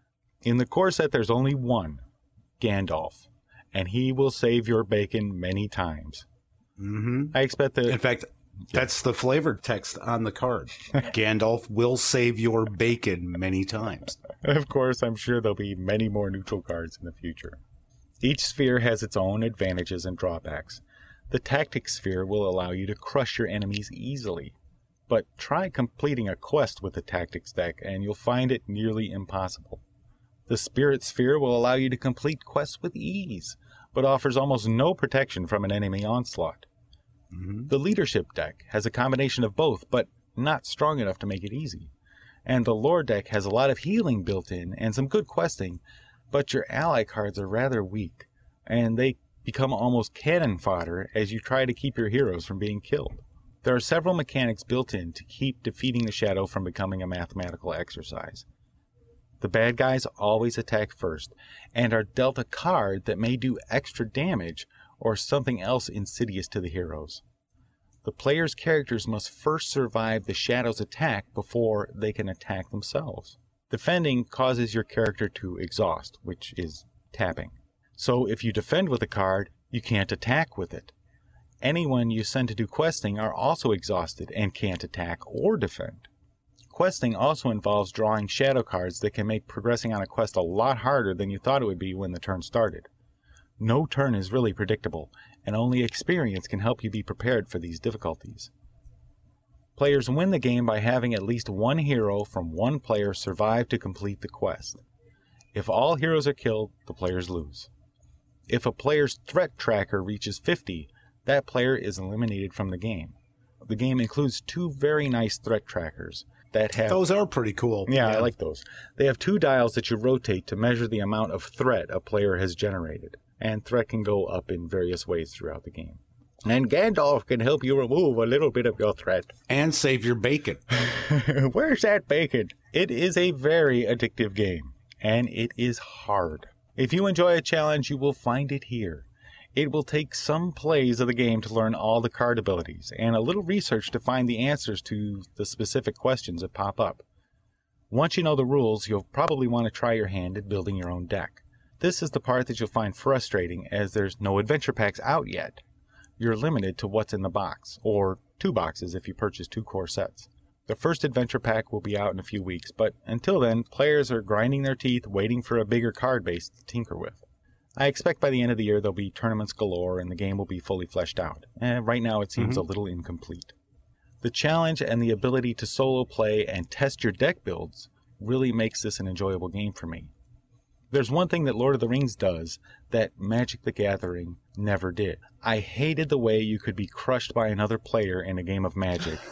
In the core set, there's only one, Gandalf, and he will save your bacon many times. Mm-hmm. I expect that... In fact, that's the flavored text on the card. Gandalf will save your bacon many times. Of course, I'm sure there'll be many more neutral cards in the future. Each sphere has its own advantages and drawbacks. The Tactics sphere will allow you to crush your enemies easily. But try completing a quest with the Tactics deck and you'll find it nearly impossible. The Spirit sphere will allow you to complete quests with ease, but offers almost no protection from an enemy onslaught. Mm-hmm. The Leadership deck has a combination of both, but not strong enough to make it easy. And the Lore deck has a lot of healing built in and some good questing, but your ally cards are rather weak, and they become almost cannon fodder as you try to keep your heroes from being killed. There are several mechanics built in to keep defeating the shadow from becoming a mathematical exercise. The bad guys always attack first, and are dealt a card that may do extra damage or something else insidious to the heroes. The player's characters must first survive the shadow's attack before they can attack themselves. Defending causes your character to exhaust, which is tapping. So if you defend with a card, you can't attack with it. Anyone you send to do questing are also exhausted and can't attack or defend. Questing also involves drawing shadow cards that can make progressing on a quest a lot harder than you thought it would be when the turn started. No turn is really predictable, and only experience can help you be prepared for these difficulties. Players win the game by having at least one hero from one player survive to complete the quest. If all heroes are killed, the players lose. If a player's threat tracker reaches 50, that player is eliminated from the game. The game includes 2 very nice threat trackers that have... Those are pretty cool. Yeah, I like those. They have 2 dials that you rotate to measure the amount of threat a player has generated, and threat can go up in various ways throughout the game. And Gandalf can help you remove a little bit of your threat. And save your bacon. Where's that bacon? It is a very addictive game, and it is hard. If you enjoy a challenge, you will find it here. It will take some plays of the game to learn all the card abilities, and a little research to find the answers to the specific questions that pop up. Once you know the rules, you'll probably want to try your hand at building your own deck. This is the part that you'll find frustrating, as there's no adventure packs out yet. You're limited to what's in the box, or 2 boxes if you purchase 2 core sets. The first adventure pack will be out in a few weeks, but until then, players are grinding their teeth waiting for a bigger card base to tinker with. I expect by the end of the year there'll be tournaments galore and the game will be fully fleshed out. Right now it seems a little incomplete. The challenge and the ability to solo play and test your deck builds really makes this an enjoyable game for me. There's one thing that Lord of the Rings does that Magic the Gathering never did. I hated the way you could be crushed by another player in a game of Magic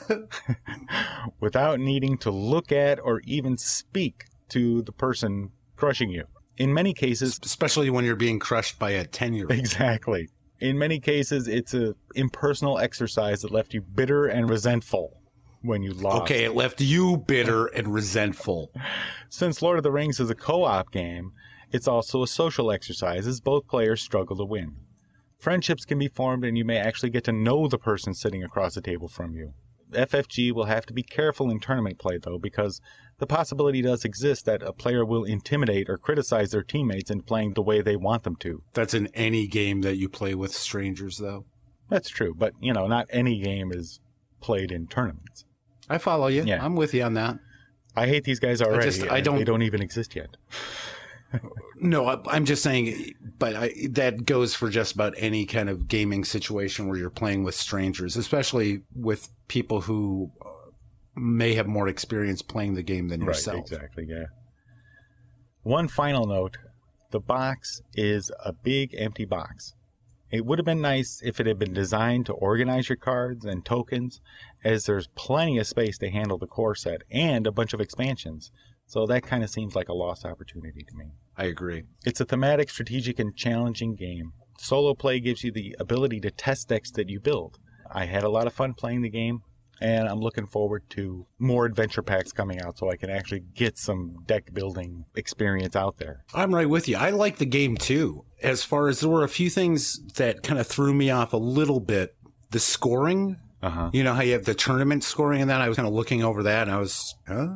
without needing to look at or even speak to the person crushing you. In many cases... Especially when you're being crushed by a 10-year-old. Exactly. In many cases, it's an impersonal exercise that left you bitter and resentful when you lost. Okay, it left you bitter and resentful. Since Lord of the Rings is a co-op game, it's also a social exercise as both players struggle to win. Friendships can be formed and you may actually get to know the person sitting across the table from you. FFG will have to be careful in tournament play, though, because the possibility does exist that a player will intimidate or criticize their teammates in playing the way they want them to. That's in any game that you play with strangers, though. That's true, but, not any game is played in tournaments. I follow you. Yeah. I'm with you on that. I hate these guys already. They don't even exist yet. No, I'm just saying, but that goes for just about any kind of gaming situation where you're playing with strangers, especially with people who may have more experience playing the game than yourself. Right, exactly, yeah. One final note, the box is a big empty box. It would have been nice if it had been designed to organize your cards and tokens, as there's plenty of space to handle the core set and a bunch of expansions. So that kind of seems like a lost opportunity to me. I agree. It's a thematic, strategic, and challenging game. Solo play gives you the ability to test decks that you build. I had a lot of fun playing the game, and I'm looking forward to more adventure packs coming out so I can actually get some deck building experience out there. I'm right with you. I like the game too. As far as there were a few things that kind of threw me off a little bit. The scoring, you know how you have the tournament scoring and that? I was kind of looking over that and I was,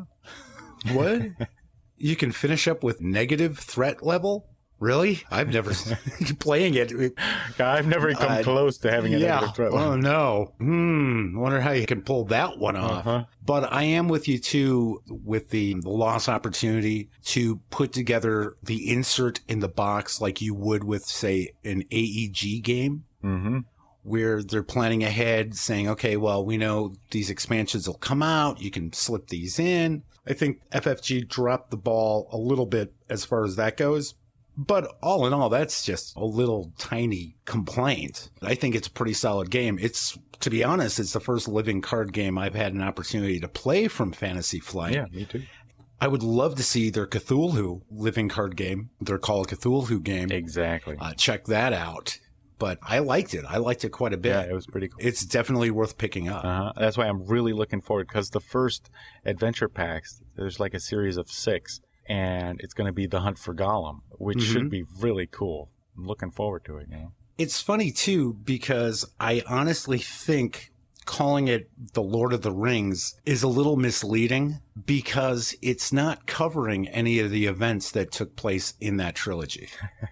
what? You can finish up with negative threat level? Really? I've never playing it. I've never come close to having a negative threat level. Oh no. Wonder how you can pull that one off. But I am with you too with the lost opportunity to put together the insert in the box like you would with, say, an AEG game. Where they're planning ahead saying, okay, well, we know these expansions will come out. You can slip these in. I think FFG dropped the ball a little bit as far as that goes. But all in all, that's just a little tiny complaint. I think it's a pretty solid game. It's, to be honest, it's the first living card game I've had an opportunity to play from Fantasy Flight. Yeah, me too. I would love to see their Cthulhu living card game, their Call of Cthulhu game. Exactly. Check that out. But I liked it. I liked it quite a bit. Yeah, it was pretty cool. It's definitely worth picking up. That's why I'm really looking forward, because the first adventure packs, there's like a series of 6, and it's going to be The Hunt for Gollum, which should be really cool. I'm looking forward to it, you know? It's funny, too, because I honestly think calling it The Lord of the Rings is a little misleading because it's not covering any of the events that took place in that trilogy.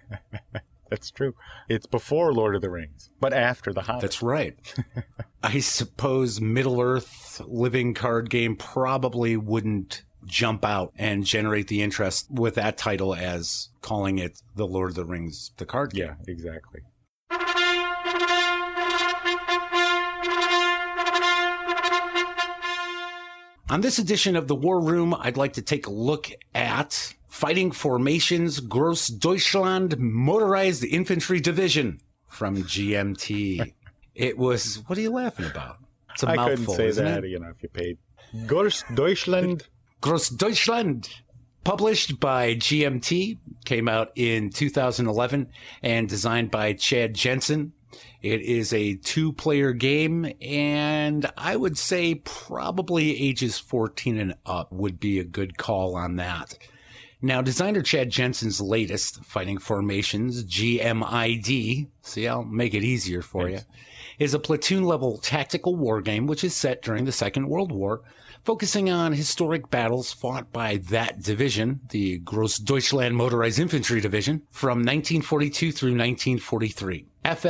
That's true. It's before Lord of the Rings, but after The Hobbit. That's right. I suppose Middle-earth living card game probably wouldn't jump out and generate the interest with that title as calling it The Lord of the Rings, the card game. Yeah, exactly. On this edition of the War Room, I'd like to take a look at Fighting Formations Großdeutschland Motorized Infantry Division from GMT. It was, what are you laughing about? It's a mouthful, I couldn't say isn't that, it? if you paid. Großdeutschland. Großdeutschland, published by GMT, came out in 2011 and designed by Chad Jensen. It is a 2-player game, and I would say probably ages 14 and up would be a good call on that. Now, designer Chad Jensen's latest, Fighting Formations, GMID, see, I'll make it easier for you, is a platoon-level tactical war game which is set during the Second World War, focusing on historic battles fought by that division, the Großdeutschland Motorized Infantry Division, from 1942 through 1943.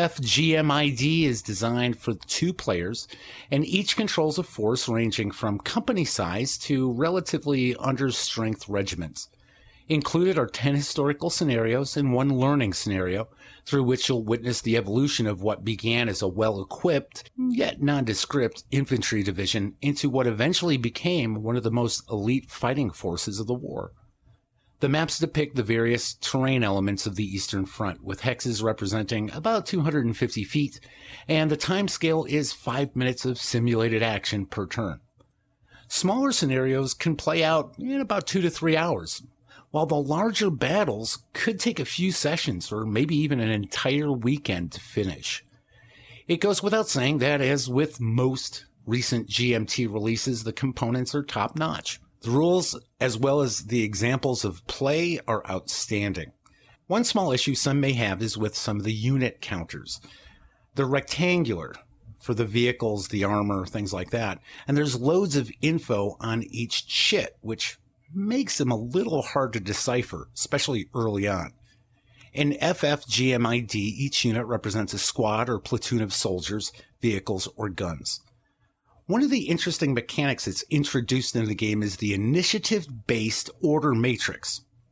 FFGMID is designed for 2 players, and each controls a force ranging from company size to relatively under-strength regiments. Included are 10 historical scenarios and 1 learning scenario, through which you'll witness the evolution of what began as a well-equipped, yet nondescript infantry division into what eventually became one of the most elite fighting forces of the war. The maps depict the various terrain elements of the Eastern Front, with hexes representing about 250 feet, and the time scale is 5 minutes of simulated action per turn. Smaller scenarios can play out in about 2 to 3 hours, while the larger battles could take a few sessions or maybe even an entire weekend to finish. It goes without saying that, as with most recent GMT releases, the components are top-notch. The rules, as well as the examples of play, are outstanding. One small issue some may have is with some of the unit counters. They're rectangular for the vehicles, the armor, things like that, and there's loads of info on each chit, which makes them a little hard to decipher, especially early on. In FFGMID, each unit represents a squad or platoon of soldiers, vehicles, or guns. One of the interesting mechanics that's introduced in the game is the initiative-based order matrix.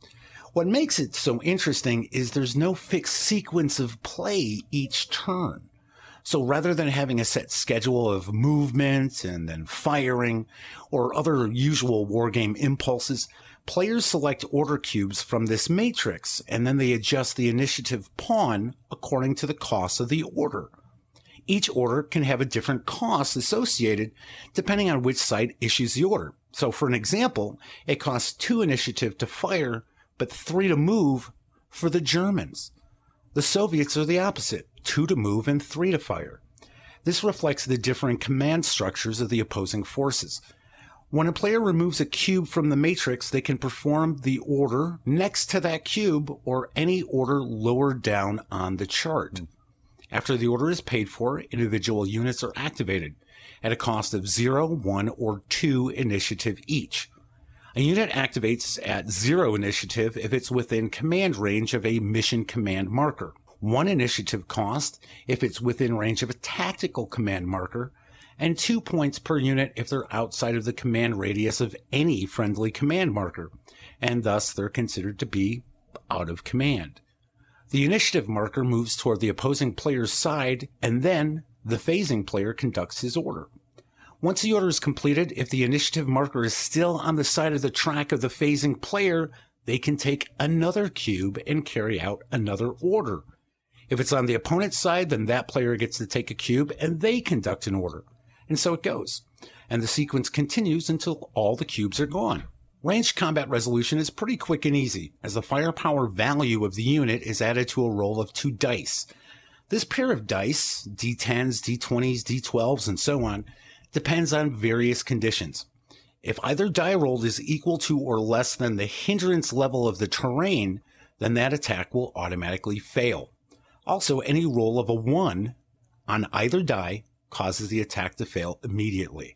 What makes it so interesting is there's no fixed sequence of play each turn. So rather than having a set schedule of movement and then firing or other usual wargame impulses, players select order cubes from this matrix and then they adjust the initiative pawn according to the cost of the order. Each order can have a different cost associated depending on which side issues the order. So for an example, it costs 2 initiative to fire, but 3 to move for the Germans. The Soviets are the opposite, 2 to move and 3 to fire. This reflects the differing command structures of the opposing forces. When a player removes a cube from the matrix, they can perform the order next to that cube or any order lower down on the chart. After the order is paid for, individual units are activated at a cost of 0, 1, or 2 initiative each. A unit activates at 0 initiative if it's within command range of a mission command marker, 1 initiative cost if it's within range of a tactical command marker, and 2 points per unit if they're outside of the command radius of any friendly command marker, and thus they're considered to be out of command. The initiative marker moves toward the opposing player's side, and then the phasing player conducts his order. Once the order is completed, if the initiative marker is still on the side of the track of the phasing player, they can take another cube and carry out another order. If it's on the opponent's side, then that player gets to take a cube and they conduct an order. And so it goes. And the sequence continues until all the cubes are gone. Ranged combat resolution is pretty quick and easy, as the firepower value of the unit is added to a roll of 2 dice. This pair of dice, D10s, D20s, D12s, and so on, depends on various conditions. If either die roll is equal to or less than the hindrance level of the terrain, then that attack will automatically fail. Also, any roll of a 1 on either die causes the attack to fail immediately.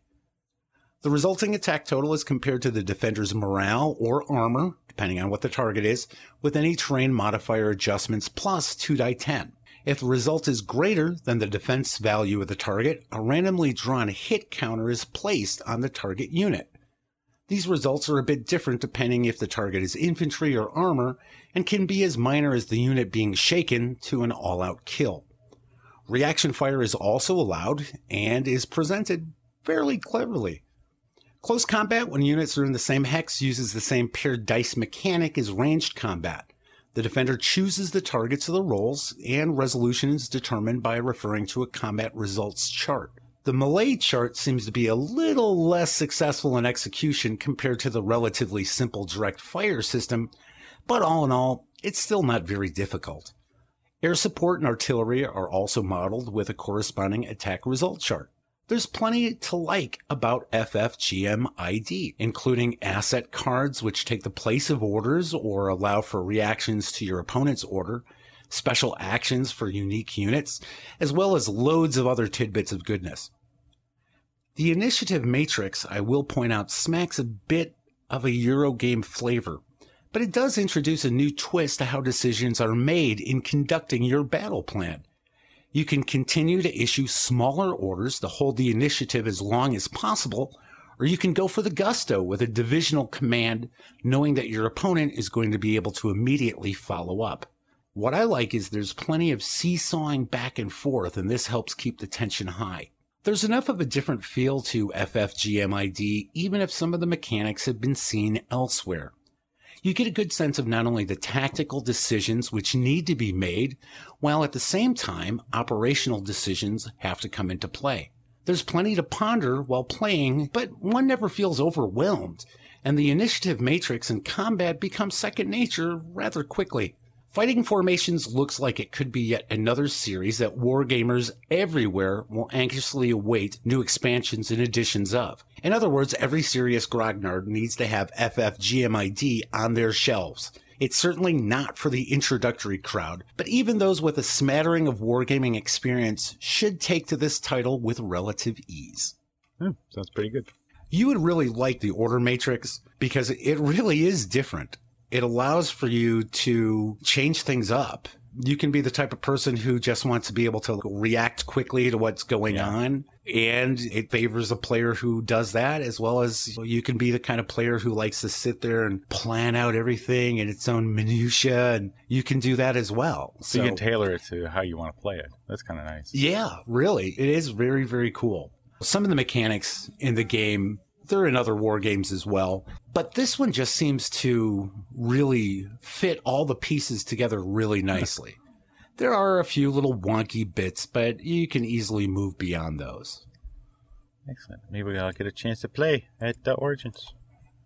The resulting attack total is compared to the defender's morale or armor, depending on what the target is, with any terrain modifier adjustments plus 2 die 10. If the result is greater than the defense value of the target, a randomly drawn hit counter is placed on the target unit. These results are a bit different depending if the target is infantry or armor, and can be as minor as the unit being shaken to an all-out kill. Reaction fire is also allowed and is presented fairly cleverly. Close combat, when units are in the same hex, uses the same paired dice mechanic as ranged combat. The defender chooses the targets of the rolls, and resolution is determined by referring to a combat results chart. The melee chart seems to be a little less successful in execution compared to the relatively simple direct fire system, but all in all, it's still not very difficult. Air support and artillery are also modeled with a corresponding attack result chart. There's plenty to like about FFGM ID, including asset cards which take the place of orders or allow for reactions to your opponent's order, special actions for unique units, as well as loads of other tidbits of goodness. The initiative matrix, I will point out, smacks a bit of a Eurogame flavor, but it does introduce a new twist to how decisions are made in conducting your battle plan. You can continue to issue smaller orders to hold the initiative as long as possible, or you can go for the gusto with a divisional command, knowing that your opponent is going to be able to immediately follow up. What I like is there's plenty of seesawing back and forth, and this helps keep the tension high. There's enough of a different feel to FFGMID, even if some of the mechanics have been seen elsewhere. You get a good sense of not only the tactical decisions which need to be made, while at the same time, operational decisions have to come into play. There's plenty to ponder while playing, but one never feels overwhelmed, and the initiative matrix and combat become second nature rather quickly. Fighting Formations looks like it could be yet another series that wargamers everywhere will anxiously await new expansions and editions of. In other words, every serious grognard needs to have FFGMID on their shelves. It's certainly not for the introductory crowd, but even those with a smattering of wargaming experience should take to this title with relative ease. Sounds pretty good. You would really like the Order Matrix because it really is different. It allows for you to change things up You can be the type of person who just wants to be able to react quickly to what's going on. And it favors a player who does that, as well as you can be the kind of player who likes to sit there and plan out everything in its own minutia. And you can do that as well. So you can tailor it to how you want to play it. That's kind of nice. Yeah, really. It is very, very cool. Some of the mechanics in the game, they're in other war games as well. But this one just seems to really fit all the pieces together really nicely. There are a few little wonky bits, but you can easily move beyond those. Excellent. Maybe I'll get a chance to play at Origins.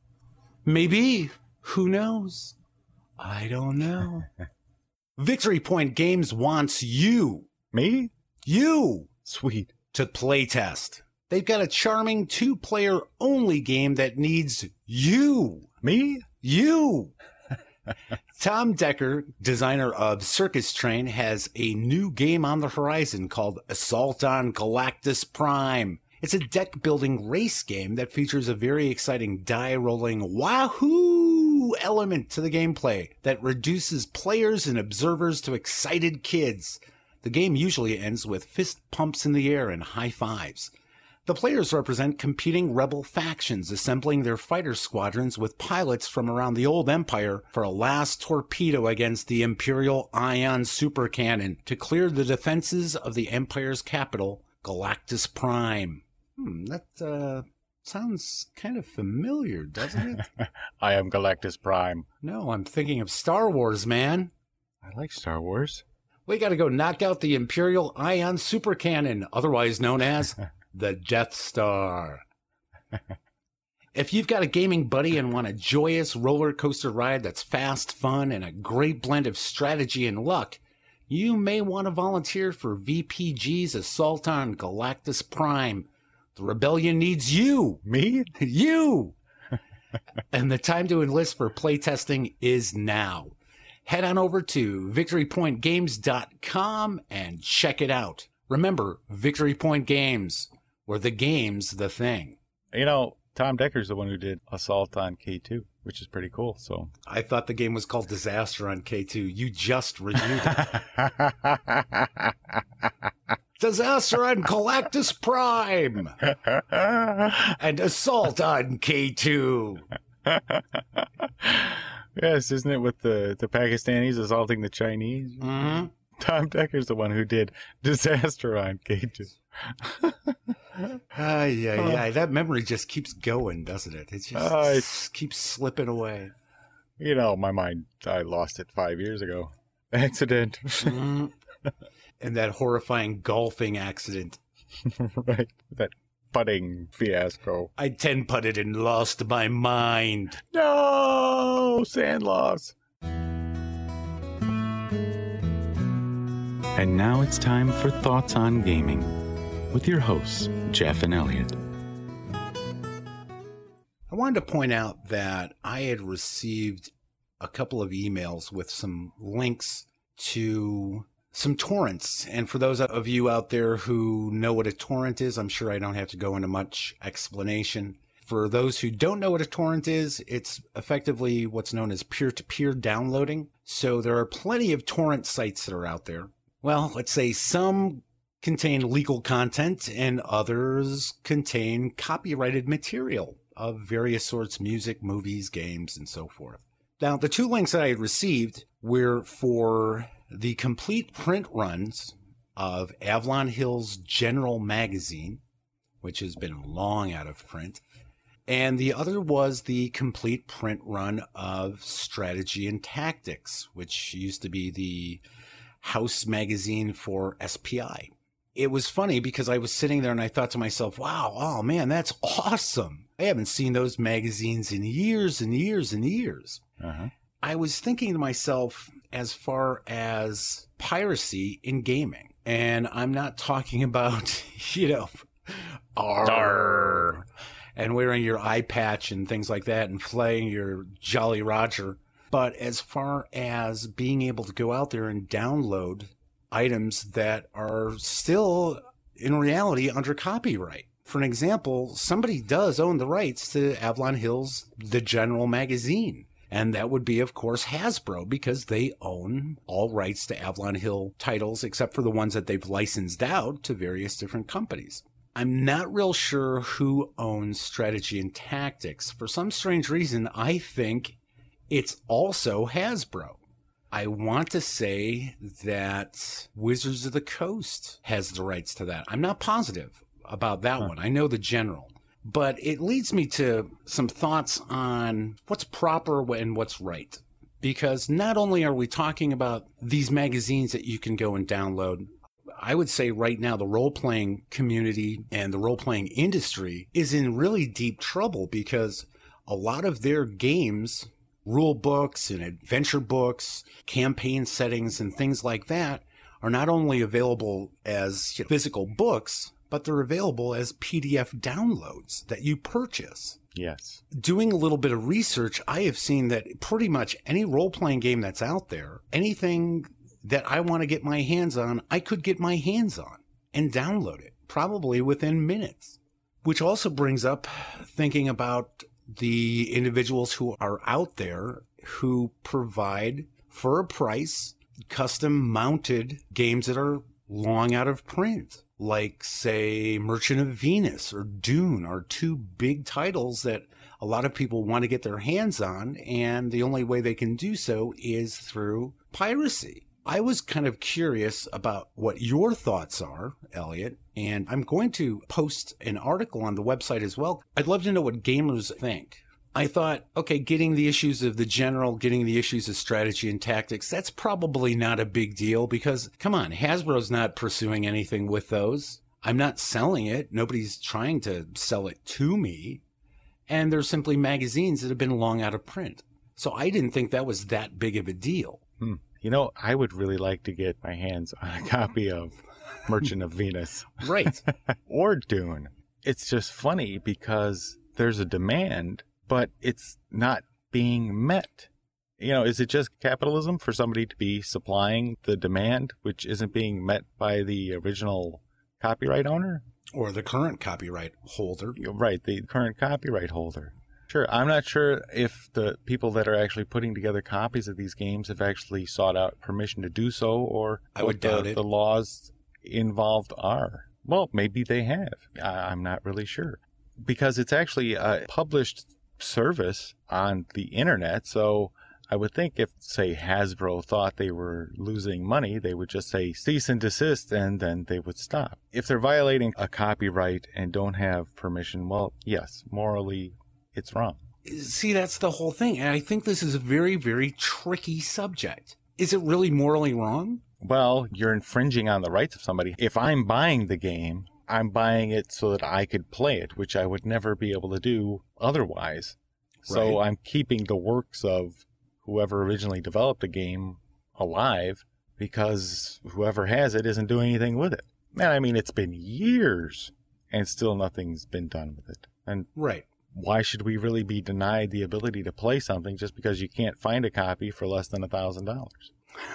Maybe. Who knows? I don't know. Victory Point Games wants you. Me? You. Sweet. To playtest. They've got a charming 2-player only game that needs you. Me? You. Tom Decker, designer of Circus Train, has a new game on the horizon called Assault on Galactus Prime. It's a deck-building race game that features a very exciting die-rolling wahoo element to the gameplay that reduces players and observers to excited kids. The game usually ends with fist pumps in the air and high fives. The players represent competing rebel factions assembling their fighter squadrons with pilots from around the old empire for a last torpedo against the Imperial Ion supercannon to clear the defenses of the Empire's capital, Galactus Prime. That sounds kind of familiar, doesn't it? I am Galactus Prime. No, I'm thinking of Star Wars, man. I like Star Wars. We gotta go knock out the Imperial Ion supercannon, otherwise known as the Death Star. If you've got a gaming buddy and want a joyous roller coaster ride that's fast, fun, and a great blend of strategy and luck, you may want to volunteer for VPG's Assault on Galactus Prime. The rebellion needs you. Me? You. And the time to enlist for playtesting is now. Head on over to victorypointgames.com and check it out. Remember, Victory Point Games, where the game's the thing. You know, Tom Decker's the one who did Assault on K2, which is pretty cool. So I thought the game was called Disaster on K2. You just reviewed it. Disaster on Galactus Prime and Assault on K2. Yes, isn't it with the Pakistanis assaulting the Chinese? Mm-hmm. Tom Decker's the one who did Disaster on K2. That memory just keeps going, doesn't it? It just keeps slipping away. You know, my mind, I lost it 5 years ago. Accident. Mm-hmm. And that horrifying golfing accident. Right. That putting fiasco. I 10-putted and lost my mind. No! Sand loss. And now it's time for Thoughts on Gaming with your hosts, Jeff and Elliot. I wanted to point out that I had received a couple of emails with some links to some torrents. And for those of you out there who know what a torrent is, I'm sure I don't have to go into much explanation. For those who don't know what a torrent is, it's effectively what's known as peer-to-peer downloading. So there are plenty of torrent sites that are out there. Well, let's say some contain legal content and others contain copyrighted material of various sorts, music, movies, games, and so forth. Now, the two links that I had received were for the complete print runs of Avalon Hill's General Magazine, which has been long out of print, and the other was the complete print run of Strategy and Tactics, which used to be the house magazine for SPI. It was funny because I was sitting there and I thought to myself, wow, oh man, that's awesome. I haven't seen those magazines in years and years and years. Uh-huh. I was thinking to myself as far as piracy in gaming. And I'm not talking about, arr, and wearing your eye patch and things like that and flaying your Jolly Roger. But as far as being able to go out there and download items that are still in reality under copyright. For an example, somebody does own the rights to Avalon Hill's The General Magazine. And that would be, of course, Hasbro, because they own all rights to Avalon Hill titles, except for the ones that they've licensed out to various different companies. I'm not real sure who owns Strategy and Tactics. For some strange reason, I think it's also Hasbro. I want to say that Wizards of the Coast has the rights to that. I'm not positive about that one. I know the general. But it leads me to some thoughts on what's proper and what's right. Because not only are we talking about these magazines that you can go and download, I would say right now the role-playing community and the role-playing industry is in really deep trouble because a lot of their games, rule books and adventure books, campaign settings and things like that are not only available as physical books, but they're available as PDF downloads that you purchase. Yes. Doing a little bit of research, I have seen that pretty much any role-playing game that's out there, anything that I want to get my hands on, I could get my hands on and download it, probably within minutes. Which also brings up thinking about the individuals who are out there who provide, for a price, custom-mounted games that are long out of print. Like, say, Merchant of Venus or Dune are two big titles that a lot of people want to get their hands on, and the only way they can do so is through piracy. I was kind of curious about what your thoughts are, Elliot, and I'm going to post an article on the website as well. I'd love to know what gamers think. I thought, okay, getting the issues of the general, getting the issues of Strategy and Tactics, that's probably not a big deal because, come on, Hasbro's not pursuing anything with those. I'm not selling it. Nobody's trying to sell it to me. And they're simply magazines that have been long out of print. So I didn't think that was that big of a deal. You know, I would really like to get my hands on a copy of Merchant of Venus. Right. Or Dune. It's just funny because there's a demand, but it's not being met. You know, is it just capitalism for somebody to be supplying the demand, which isn't being met by the original copyright owner? Or the current copyright holder. Right, the current copyright holder. Sure, I'm not sure if the people that are actually putting together copies of these games have actually sought out permission to do so, or I would doubt it. The laws involved are. Well, maybe they have. I'm not really sure. Because it's actually a published service on the internet, so I would think if, say, Hasbro thought they were losing money, they would just say cease and desist, and then they would stop. If they're violating a copyright and don't have permission, well, yes, morally, it's wrong. See, that's the whole thing. And I think this is a very, very tricky subject. Is it really morally wrong? Well, you're infringing on the rights of somebody. If I'm buying the game, I'm buying it so that I could play it, which I would never be able to do otherwise. So Right. I'm keeping the works of whoever originally developed the game alive because whoever has it isn't doing anything with it. Man, I mean, it's been years and still nothing's been done with it. And Right. why should we really be denied the ability to play something just because you can't find a copy for less than $1,000?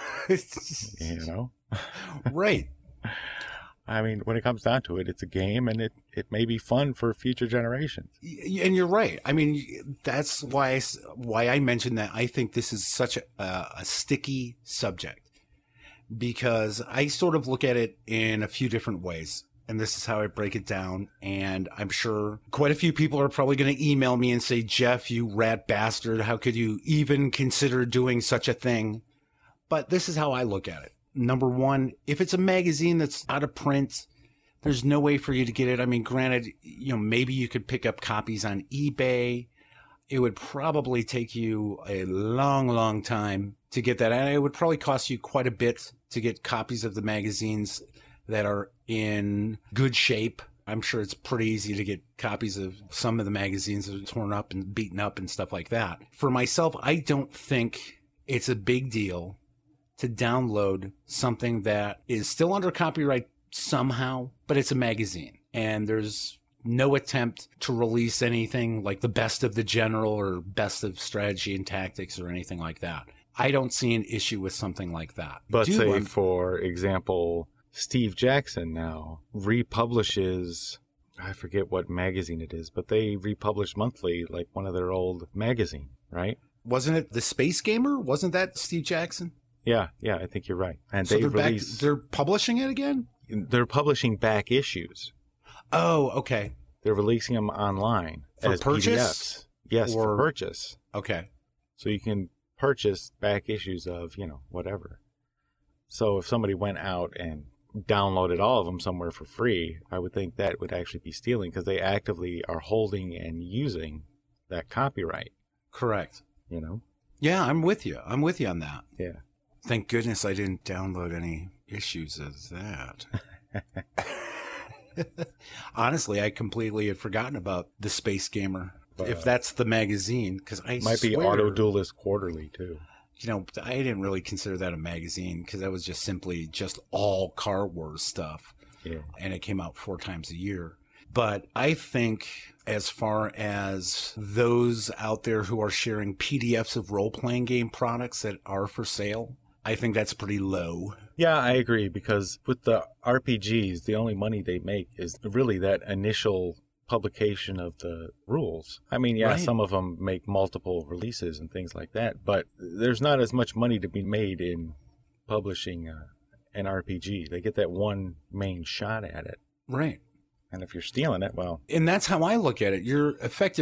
You know? Right. I mean, when it comes down to it, it's a game, and it may be fun for future generations. And you're right. I mean, that's why I mentioned that I think this is such a sticky subject, because I sort of look at it in a few different ways. And this is how I break it down. And I'm sure quite a few people are probably going to email me and say, Jeff, you rat bastard, how could you even consider doing such a thing? But this is how I look at it. Number one, if it's a magazine that's out of print, there's no way for you to get it. I mean, granted, maybe you could pick up copies on eBay. It would probably take you a long, long time to get that. And it would probably cost you quite a bit to get copies of the magazines that are in good shape. I'm sure it's pretty easy to get copies of some of the magazines that are torn up and beaten up and stuff like that. For myself, I don't think it's a big deal to download something that is still under copyright somehow, but it's a magazine. And there's no attempt to release anything like the best of the general or best of Strategy and Tactics or anything like that. I don't see an issue with something like that. But say, for example, Steve Jackson now republishes, I forget what magazine it is, but they republish monthly like one of their old magazine, right? Wasn't it the Space Gamer? Wasn't that Steve Jackson? Yeah, I think you're right. And So they're they're publishing it again? They're publishing back issues. Oh, okay. They're releasing them online For as purchase? PDFs. Yes, for purchase. Okay. So you can purchase back issues of, whatever. So if somebody went out and downloaded all of them somewhere for free, I would think that would actually be stealing because they actively are holding and using that copyright. Correct. Yeah, I'm with you. I'm with you on that. Yeah. Thank goodness I didn't download any issues of that. Honestly, I completely had forgotten about the Space Gamer. If that's the magazine, because might be Auto Duelist Quarterly too. I didn't really consider that a magazine because that was just simply all Car Wars stuff. Yeah. And it came out 4 times a year. But I think as far as those out there who are sharing PDFs of role-playing game products that are for sale, I think that's pretty low. Yeah, I agree, because with the RPGs, the only money they make is really that initial publication of the rules. I mean, yeah, Right. Some of them make multiple releases and things like that, but there's not as much money to be made in publishing an RPG. They get that one main shot at it. Right. And if you're stealing it, well... And that's how I look at it. You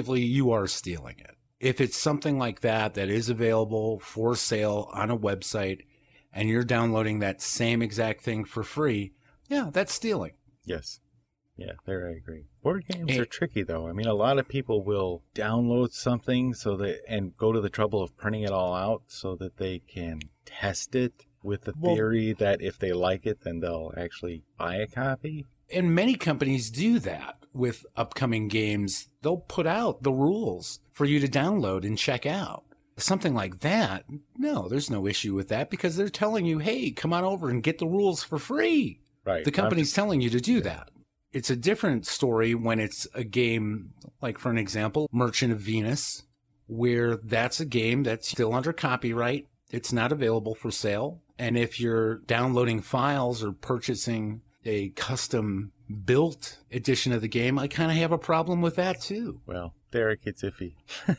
are stealing it. If it's something like that is available for sale on a website and you're downloading that same exact thing for free, yeah, that's stealing. Yes. Yeah, there I agree. Board games are tricky, though. I mean, a lot of people will download something and go to the trouble of printing it all out so that they can test it with the theory that if they like it, then they'll actually buy a copy. And many companies do that with upcoming games. They'll put out the rules for you to download and check out. Something like that, no, there's no issue with that because they're telling you, hey, come on over and get the rules for free. Right. The company's telling you to do that. It's a different story when it's a game, like for an example, Merchant of Venus, where that's a game that's still under copyright. It's not available for sale. And if you're downloading files or purchasing a custom built edition of the game, I kind of have a problem with that too. Well, there it gets iffy.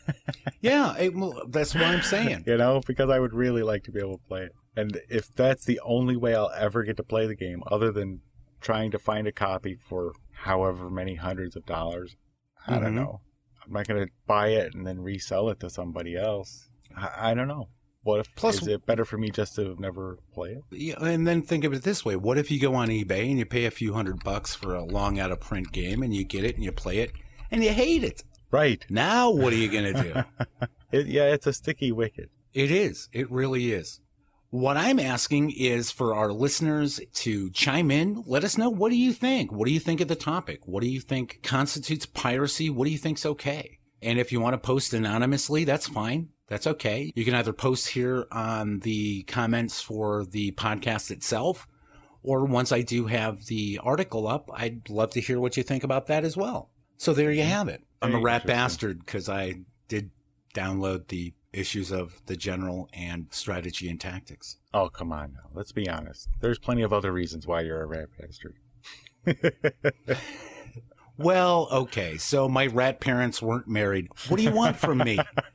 Yeah, that's what I'm saying. Because I would really like to be able to play it. And if that's the only way I'll ever get to play the game, other than trying to find a copy for however many hundreds of dollars, I don't know. I'm not going to buy it and then resell it to somebody else. I don't know. Is it better for me just to never play it? Yeah, and then think of it this way. What if you go on eBay and you pay a few $100 for a long out of print game and you get it and you play it and you hate it? Right. Now what are you going to do? It's a sticky wicket. It is. It really is. What I'm asking is for our listeners to chime in. Let us know, what do you think? What do you think of the topic? What do you think constitutes piracy? What do you think's okay? And if you want to post anonymously, that's fine. That's okay. You can either post here on the comments for the podcast itself, or once I do have the article up, I'd love to hear what you think about that as well. So there you have it. I'm a rat bastard because I did download the issues of The General and Strategy and Tactics. Oh, come on now. Let's be honest. There's plenty of other reasons why you're a rat bastard. Well, okay. So my rat parents weren't married. What do you want from me?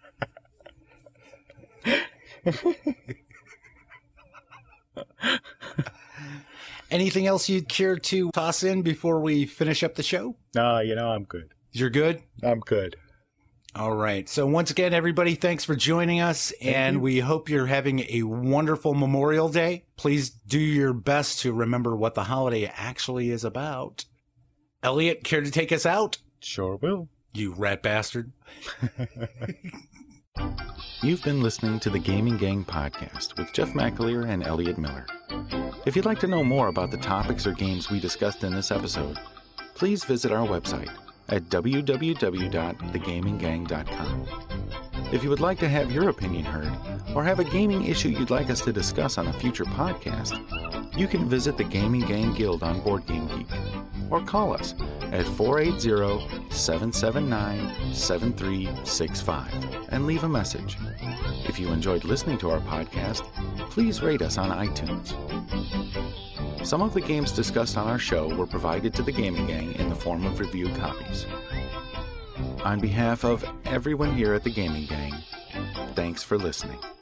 Anything else you'd care to toss in before we finish up the show? No, I'm good. You're good? I'm good. All right. So once again, everybody, thanks for joining us, and we hope you're having a wonderful Memorial Day. Please do your best to remember what the holiday actually is about. Elliot, care to take us out? Sure will. You rat bastard. You've been listening to the Gaming Gang podcast with Jeff McAleer and Elliot Miller. If you'd like to know more about the topics or games we discussed in this episode, please visit our website at www.thegaminggang.com. If you would like to have your opinion heard or have a gaming issue you'd like us to discuss on a future podcast, you can visit the Gaming Gang Guild on BoardGameGeek or call us at 480-779-7365 and leave a message. If you enjoyed listening to our podcast, please rate us on iTunes. Some of the games discussed on our show were provided to the Gaming Gang in the form of review copies. On behalf of everyone here at the Gaming Gang, Thanks for listening.